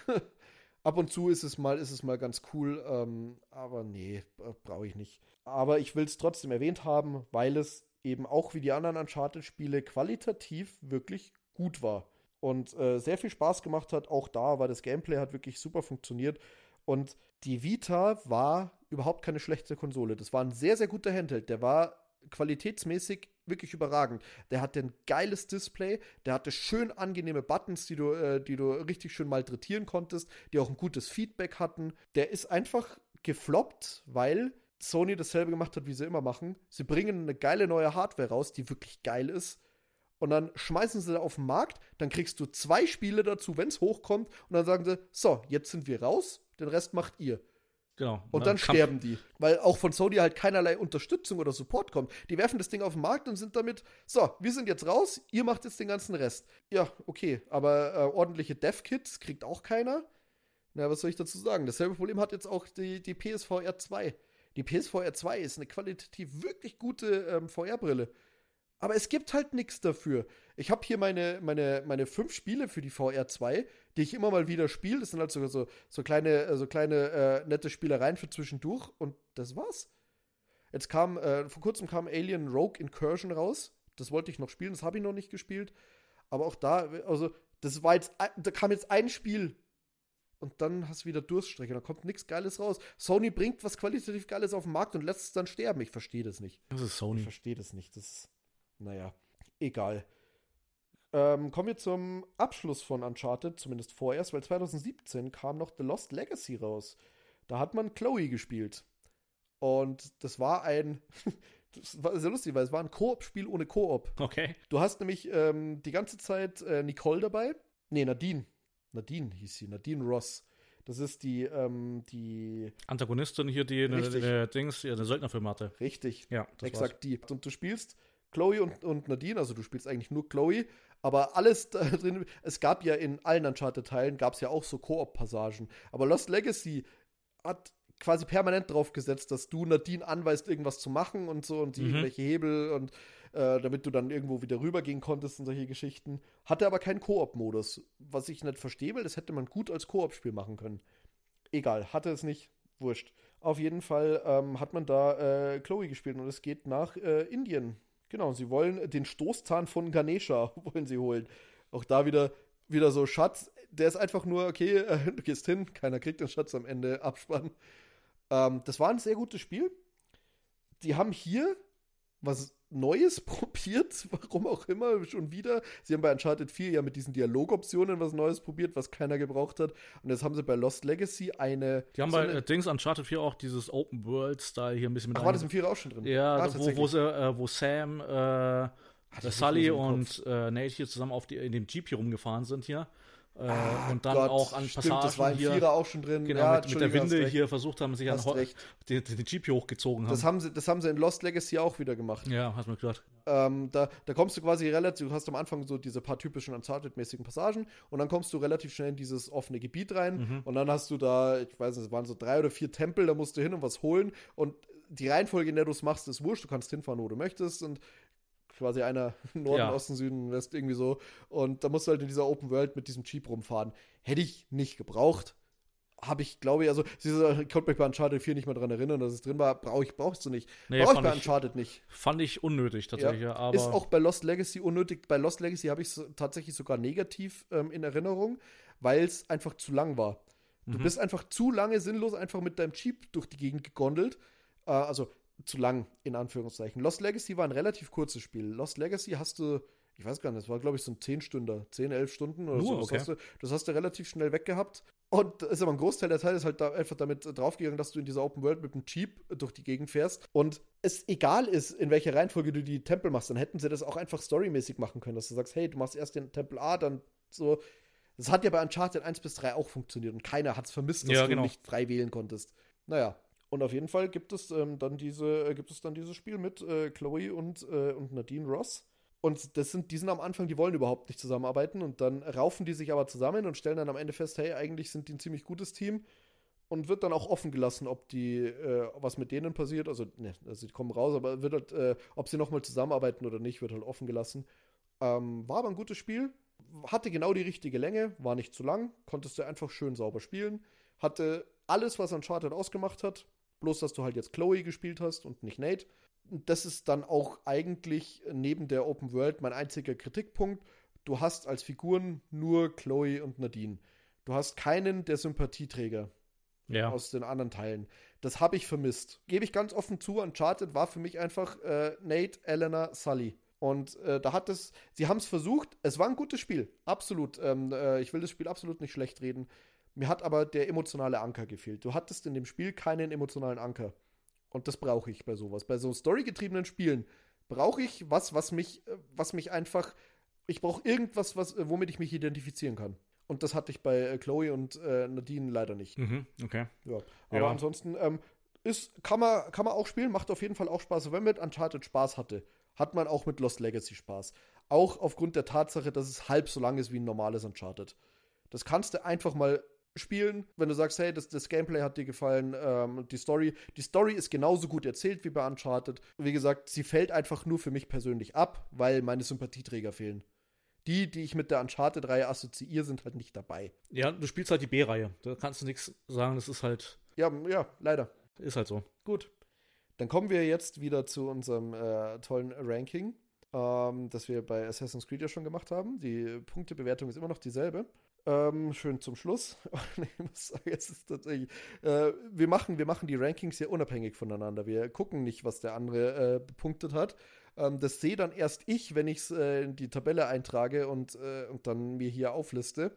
Ab und zu ist es mal, ist es mal ganz cool, ähm, aber nee, brauche ich nicht. Aber ich will es trotzdem erwähnt haben, weil es eben auch wie die anderen Uncharted-Spiele qualitativ wirklich gut war. Und äh, sehr viel Spaß gemacht hat, auch da, weil das Gameplay hat wirklich super funktioniert. Und die Vita war überhaupt keine schlechte Konsole. Das war ein sehr, sehr guter Handheld. Der war qualitätsmäßig wirklich überragend. Der hatte ein geiles Display, der hatte schön angenehme Buttons, die du, äh, die du richtig schön malträtieren konntest, die auch ein gutes Feedback hatten. Der ist einfach gefloppt, weil Sony dasselbe gemacht hat, wie sie immer machen. Sie bringen eine geile neue Hardware raus, die wirklich geil ist. Und dann schmeißen sie da auf den Markt, dann kriegst du zwei Spiele dazu, wenn es hochkommt. Und dann sagen sie, so, jetzt sind wir raus, den Rest macht ihr. Genau. Und dann, dann sterben die. Weil auch von Sony halt keinerlei Unterstützung oder Support kommt. Die werfen das Ding auf den Markt und sind damit, so, wir sind jetzt raus, ihr macht jetzt den ganzen Rest. Ja, okay, aber äh, ordentliche Dev-Kits kriegt auch keiner. Na, was soll ich dazu sagen? Dasselbe Problem hat jetzt auch die, die P S V R zwei. Die P S V R zwei ist eine qualitativ wirklich gute ähm, V R-Brille. Aber es gibt halt nichts dafür. Ich habe hier meine, meine, meine fünf Spiele für die V R zwei, die ich immer mal wieder spiele. Das sind halt so, so, so kleine, so kleine äh, nette Spielereien für zwischendurch. Und das war's. Jetzt kam, äh, vor kurzem kam Alien Rogue Incursion raus. Das wollte ich noch spielen, das habe ich noch nicht gespielt. Aber auch da, also, das war jetzt, da kam jetzt ein Spiel. Und dann hast du wieder Durststrecke, da kommt nichts Geiles raus. Sony bringt was qualitativ Geiles auf den Markt und lässt es dann sterben. Ich verstehe das nicht. Das ist Sony. Ich verstehe das nicht. Das ist, naja, egal. Ähm, kommen wir zum Abschluss von Uncharted, zumindest vorerst, weil zwanzig siebzehn kam noch The Lost Legacy raus. Da hat man Chloe gespielt. Und das war ein, das war sehr lustig, weil es war ein Koop-Spiel ohne Koop. Okay. Du hast nämlich ähm, die ganze Zeit äh, Nicole dabei. Nee, Nadine. Nadine hieß sie, Nadine Ross. Das ist die, ähm, die Antagonistin hier, die eine, eine Dings, eine Söldnerfilm hatte. Richtig. Ja, das exakt war's. die. Und du spielst Chloe und, und Nadine, also du spielst eigentlich nur Chloe, aber alles da drin, es gab ja in allen Uncharted-Teilen, gab es ja auch so Koop-Passagen. Aber Lost Legacy hat quasi permanent drauf gesetzt, dass du Nadine anweist, irgendwas zu machen und so und die Mhm. irgendwelche Hebel und äh, damit du dann irgendwo wieder rübergehen konntest und solche Geschichten. Hatte aber keinen Koop-Modus, was ich nicht verstehe, weil das hätte man gut als Koop-Spiel machen können. Egal, hatte es nicht, wurscht. Auf jeden Fall ähm, hat man da äh, Chloe gespielt und es geht nach äh, Indien. Genau, sie wollen den Stoßzahn von Ganesha wollen sie holen. Auch da wieder, wieder so Schatz, der ist einfach nur, okay, äh, du gehst hin, keiner kriegt den Schatz am Ende, Abspann. Ähm, das war ein sehr gutes Spiel. Die haben hier was Neues probiert, warum auch immer, schon wieder. Sie haben bei Uncharted vier ja mit diesen Dialogoptionen was Neues probiert, was keiner gebraucht hat. Und jetzt haben sie bei Lost Legacy eine... Die haben so bei eine, äh, Dings Uncharted vier auch dieses Open-World-Style hier ein bisschen mit Ach, war das im Vierer auch schon drin? Ja, Ah, wo, wo, sie, äh, wo Sam, äh, Hatte ich Sully nicht mehr so im und äh, Nate hier zusammen auf die, in dem Jeep hier rumgefahren sind hier. Äh, Ah, und dann Gott, auch an stimmt, Passagen das war im hier, Vierer auch schon drin. genau, Ja, mit, mit der Entschuldigung, hast Winde recht. hier versucht haben, sich an Hast Ho- recht. den, den Jeep hier hochgezogen haben. Das haben, sie, das haben sie in Lost Legacy auch wieder gemacht. Ja, hast du mir gedacht. Ähm, da, da kommst du quasi relativ, du hast am Anfang so diese paar typischen Uncharted-mäßigen Passagen und dann kommst du relativ schnell in dieses offene Gebiet rein Mhm. und dann hast du da, ich weiß nicht, es waren so drei oder vier Tempel, da musst du hin und was holen und die Reihenfolge, in der du es machst, ist wurscht, du kannst hinfahren, wo du möchtest und quasi einer Norden, Ja. Osten, Süden, West, irgendwie so. Und da musst du halt in dieser Open World mit diesem Jeep rumfahren. Hätte ich nicht gebraucht. Habe ich, glaube ich, also ich konnte mich bei Uncharted vier nicht mehr dran erinnern, dass es drin war. Brauche ich, brauchst du nicht. Nee, Brauche ich fand bei ich- Uncharted nicht. Fand ich unnötig tatsächlich, ja. aber Ist auch bei Lost Legacy unnötig. Bei Lost Legacy habe ich es tatsächlich sogar negativ ähm, in Erinnerung, weil es einfach zu lang war. Du Mhm. bist einfach zu lange sinnlos einfach mit deinem Jeep durch die Gegend gegondelt. Äh, also zu lang, in Anführungszeichen. Lost Legacy war ein relativ kurzes Spiel. Lost Legacy hast du, ich weiß gar nicht, das war glaube ich so ein zehn Stunden, zehn, elf Stunden oder Nur, so. Das, okay. hast du, das hast du relativ schnell weggehabt. Und ist aber ein Großteil der Zeit ist halt da einfach damit draufgegangen, dass du in dieser Open World mit dem Jeep durch die Gegend fährst. Und es egal ist, in welcher Reihenfolge du die Tempel machst, dann hätten sie das auch einfach storymäßig machen können, dass du sagst, hey, du machst erst den Tempel A, dann so. Das hat ja bei Uncharted eins bis drei auch funktioniert und keiner hat es vermisst, dass Ja, du genau. nicht frei wählen konntest. Naja, und auf jeden Fall gibt es ähm, dann diese, äh, gibt es dann dieses Spiel mit äh, Chloe und, äh, und Nadine Ross. Und das sind, die sind am Anfang, die wollen überhaupt nicht zusammenarbeiten und dann raufen die sich aber zusammen und stellen dann am Ende fest, hey, eigentlich sind die ein ziemlich gutes Team und wird dann auch offen gelassen, ob die, äh, was mit denen passiert. Also, ne, also die kommen raus, aber wird halt, äh, ob sie nochmal zusammenarbeiten oder nicht, wird halt offen gelassen. Ähm, war aber ein gutes Spiel, hatte genau die richtige Länge, war nicht zu lang, konntest du einfach schön sauber spielen, hatte alles, was Uncharted ausgemacht hat, bloß, dass du halt jetzt Chloe gespielt hast und nicht Nate. Und das ist dann auch eigentlich neben der Open World mein einziger Kritikpunkt. Du hast als Figuren nur Chloe und Nadine. Du hast keinen der Sympathieträger ja. aus den anderen Teilen. Das habe ich vermisst. Gebe ich ganz offen zu, Uncharted war für mich einfach äh, Nate, Elena, Sully. Und äh, da hat es, sie haben es versucht, es war ein gutes Spiel, absolut. Ähm, äh, ich will das Spiel absolut nicht schlecht reden. Mir hat aber der emotionale Anker gefehlt. Du hattest in dem Spiel keinen emotionalen Anker. Und das brauche ich bei sowas. Bei so storygetriebenen Spielen brauche ich was, was mich, was mich einfach, ich brauche irgendwas, was, womit ich mich identifizieren kann. Und das hatte ich bei äh, Chloe und äh, Nadine leider nicht. Mhm, okay. Ja. Aber Ja. ansonsten ähm, ist, kann, man, kann man auch spielen, macht auf jeden Fall auch Spaß. Wenn man mit Uncharted Spaß hatte, hat man auch mit Lost Legacy Spaß. Auch aufgrund der Tatsache, dass es halb so lang ist wie ein normales Uncharted. Das kannst du einfach mal spielen, wenn du sagst, hey, das, das Gameplay hat dir gefallen, ähm, die Story, die Story ist genauso gut erzählt wie bei Uncharted. Wie gesagt, sie fällt einfach nur für mich persönlich ab, weil meine Sympathieträger fehlen. Die, die ich mit der Uncharted-Reihe assoziiere, sind halt nicht dabei. Ja, du spielst halt die B-Reihe. Da kannst du nichts sagen, das ist halt, Ja, ja, leider. ist halt so. Gut. Dann kommen wir jetzt wieder zu unserem äh, tollen Ranking, ähm, das wir bei Assassin's Creed ja schon gemacht haben. Die Punktebewertung ist immer noch dieselbe. Ähm, schön zum Schluss. Ich muss sagen, es ist tatsächlich, äh, wir, machen, wir machen die Rankings ja unabhängig voneinander. Wir gucken nicht, was der andere äh, bepunktet hat. Ähm, das sehe dann erst ich, wenn ich es äh, in die Tabelle eintrage und, äh, und dann mir hier aufliste.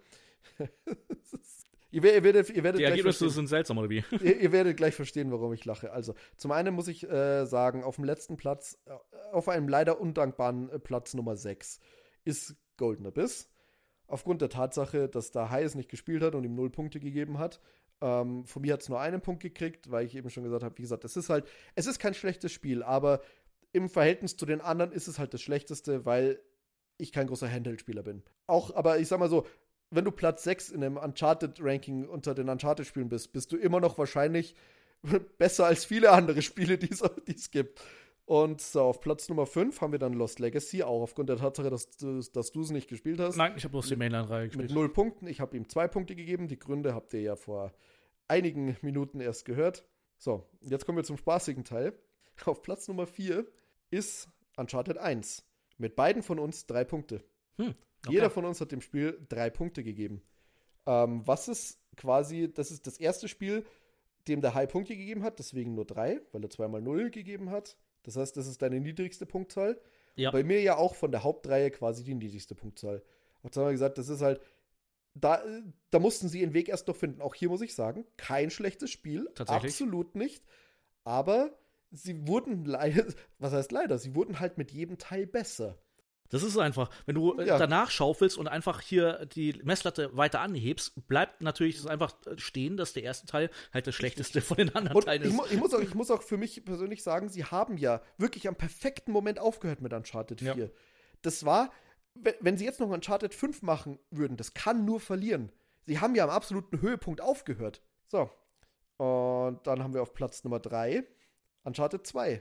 ihr, ihr werdet, ihr werdet Die gleich Ergebnisse verstehen. sind seltsam, oder wie? ihr, ihr werdet gleich verstehen, warum ich lache. Also, zum einen muss ich äh, sagen, auf dem letzten Platz, äh, auf einem leider undankbaren äh, Platz Nummer sechs, ist Golden Abyss. Aufgrund der Tatsache, dass da Hayes nicht gespielt hat und ihm null Punkte gegeben hat. Ähm, von mir hat es nur einen Punkt gekriegt, weil ich eben schon gesagt habe, wie gesagt, es ist halt, es ist kein schlechtes Spiel, aber im Verhältnis zu den anderen ist es halt das Schlechteste, weil ich kein großer Handheld-Spieler bin. Auch, aber ich sag mal so, wenn du Platz sechs in einem Uncharted-Ranking unter den Uncharted-Spielen bist, bist du immer noch wahrscheinlich besser als viele andere Spiele, die es gibt. Und so, auf Platz Nummer fünf haben wir dann Lost Legacy, auch aufgrund der Tatsache, dass, dass du es nicht gespielt hast. Nein, ich habe bloß die Mainline-Reihe gespielt. Mit null Punkten. Ich habe ihm zwei Punkte gegeben. Die Gründe habt ihr ja vor einigen Minuten erst gehört. So, jetzt kommen wir zum spaßigen Teil. Auf Platz Nummer vier ist Uncharted eins. Mit beiden von uns drei Punkte. Hm, okay. Jeder von uns hat dem Spiel drei Punkte gegeben. Ähm, was ist quasi, das ist das erste Spiel, dem der High Punkte gegeben hat, deswegen nur drei, weil er zweimal null gegeben hat. Das heißt, das ist deine niedrigste Punktzahl. Ja. Bei mir ja auch von der Hauptreihe quasi die niedrigste Punktzahl. Und da haben wir gesagt, das ist halt, da, da mussten sie ihren Weg erst noch finden. Auch hier muss ich sagen, kein schlechtes Spiel. Tatsächlich. Absolut nicht. Aber sie wurden leider, was heißt leider, sie wurden halt mit jedem Teil besser. Das ist einfach, wenn du äh, Ja. danach schaufelst und einfach hier die Messlatte weiter anhebst, bleibt natürlich das einfach stehen, dass der erste Teil halt das schlechteste von den anderen Und Teilen ich, ist. mu ich, muss auch, ich muss auch für mich persönlich sagen, sie haben ja wirklich am perfekten Moment aufgehört mit Uncharted vier. Ja. Das war, wenn, wenn sie jetzt noch Uncharted fünf machen würden, das kann nur verlieren. Sie haben ja am absoluten Höhepunkt aufgehört. So. Und dann haben wir auf Platz Nummer drei Uncharted zwei.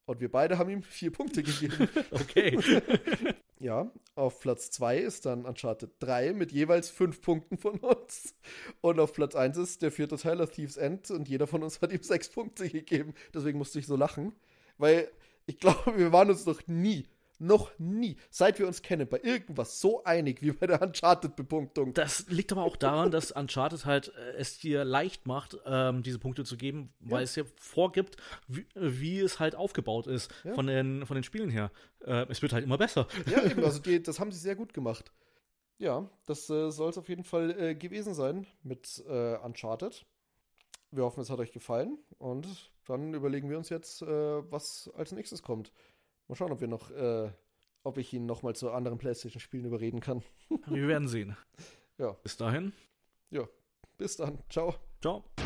Und wir beide haben ihm vier Punkte gegeben. Okay. Ja, auf Platz zwei ist dann Uncharted drei mit jeweils fünf Punkten von uns. Und auf Platz eins ist der vierte Teil of Thieves End und jeder von uns hat ihm sechs Punkte gegeben. Deswegen musste ich so lachen. Weil ich glaube, wir waren uns noch nie, noch nie, seit wir uns kennen, bei irgendwas so einig wie bei der Uncharted-Bepunktung. Das liegt aber auch daran, dass Uncharted halt äh, es dir leicht macht, ähm, diese Punkte zu geben, weil Ja. es dir vorgibt, wie, wie es halt aufgebaut ist Ja. von, den, von den Spielen her. Äh, es wird halt immer besser. Ja, eben, also die, das haben sie sehr gut gemacht. Ja, das äh, soll es auf jeden Fall äh, gewesen sein mit äh, Uncharted. Wir hoffen, es hat euch gefallen und dann überlegen wir uns jetzt, äh, was als nächstes kommt. Mal schauen, ob wir noch, äh, ob ich ihn noch mal zu anderen PlayStation-Spielen überreden kann. Wir werden sehen. Ja. Bis dahin. Bis dann. Ciao. Ciao.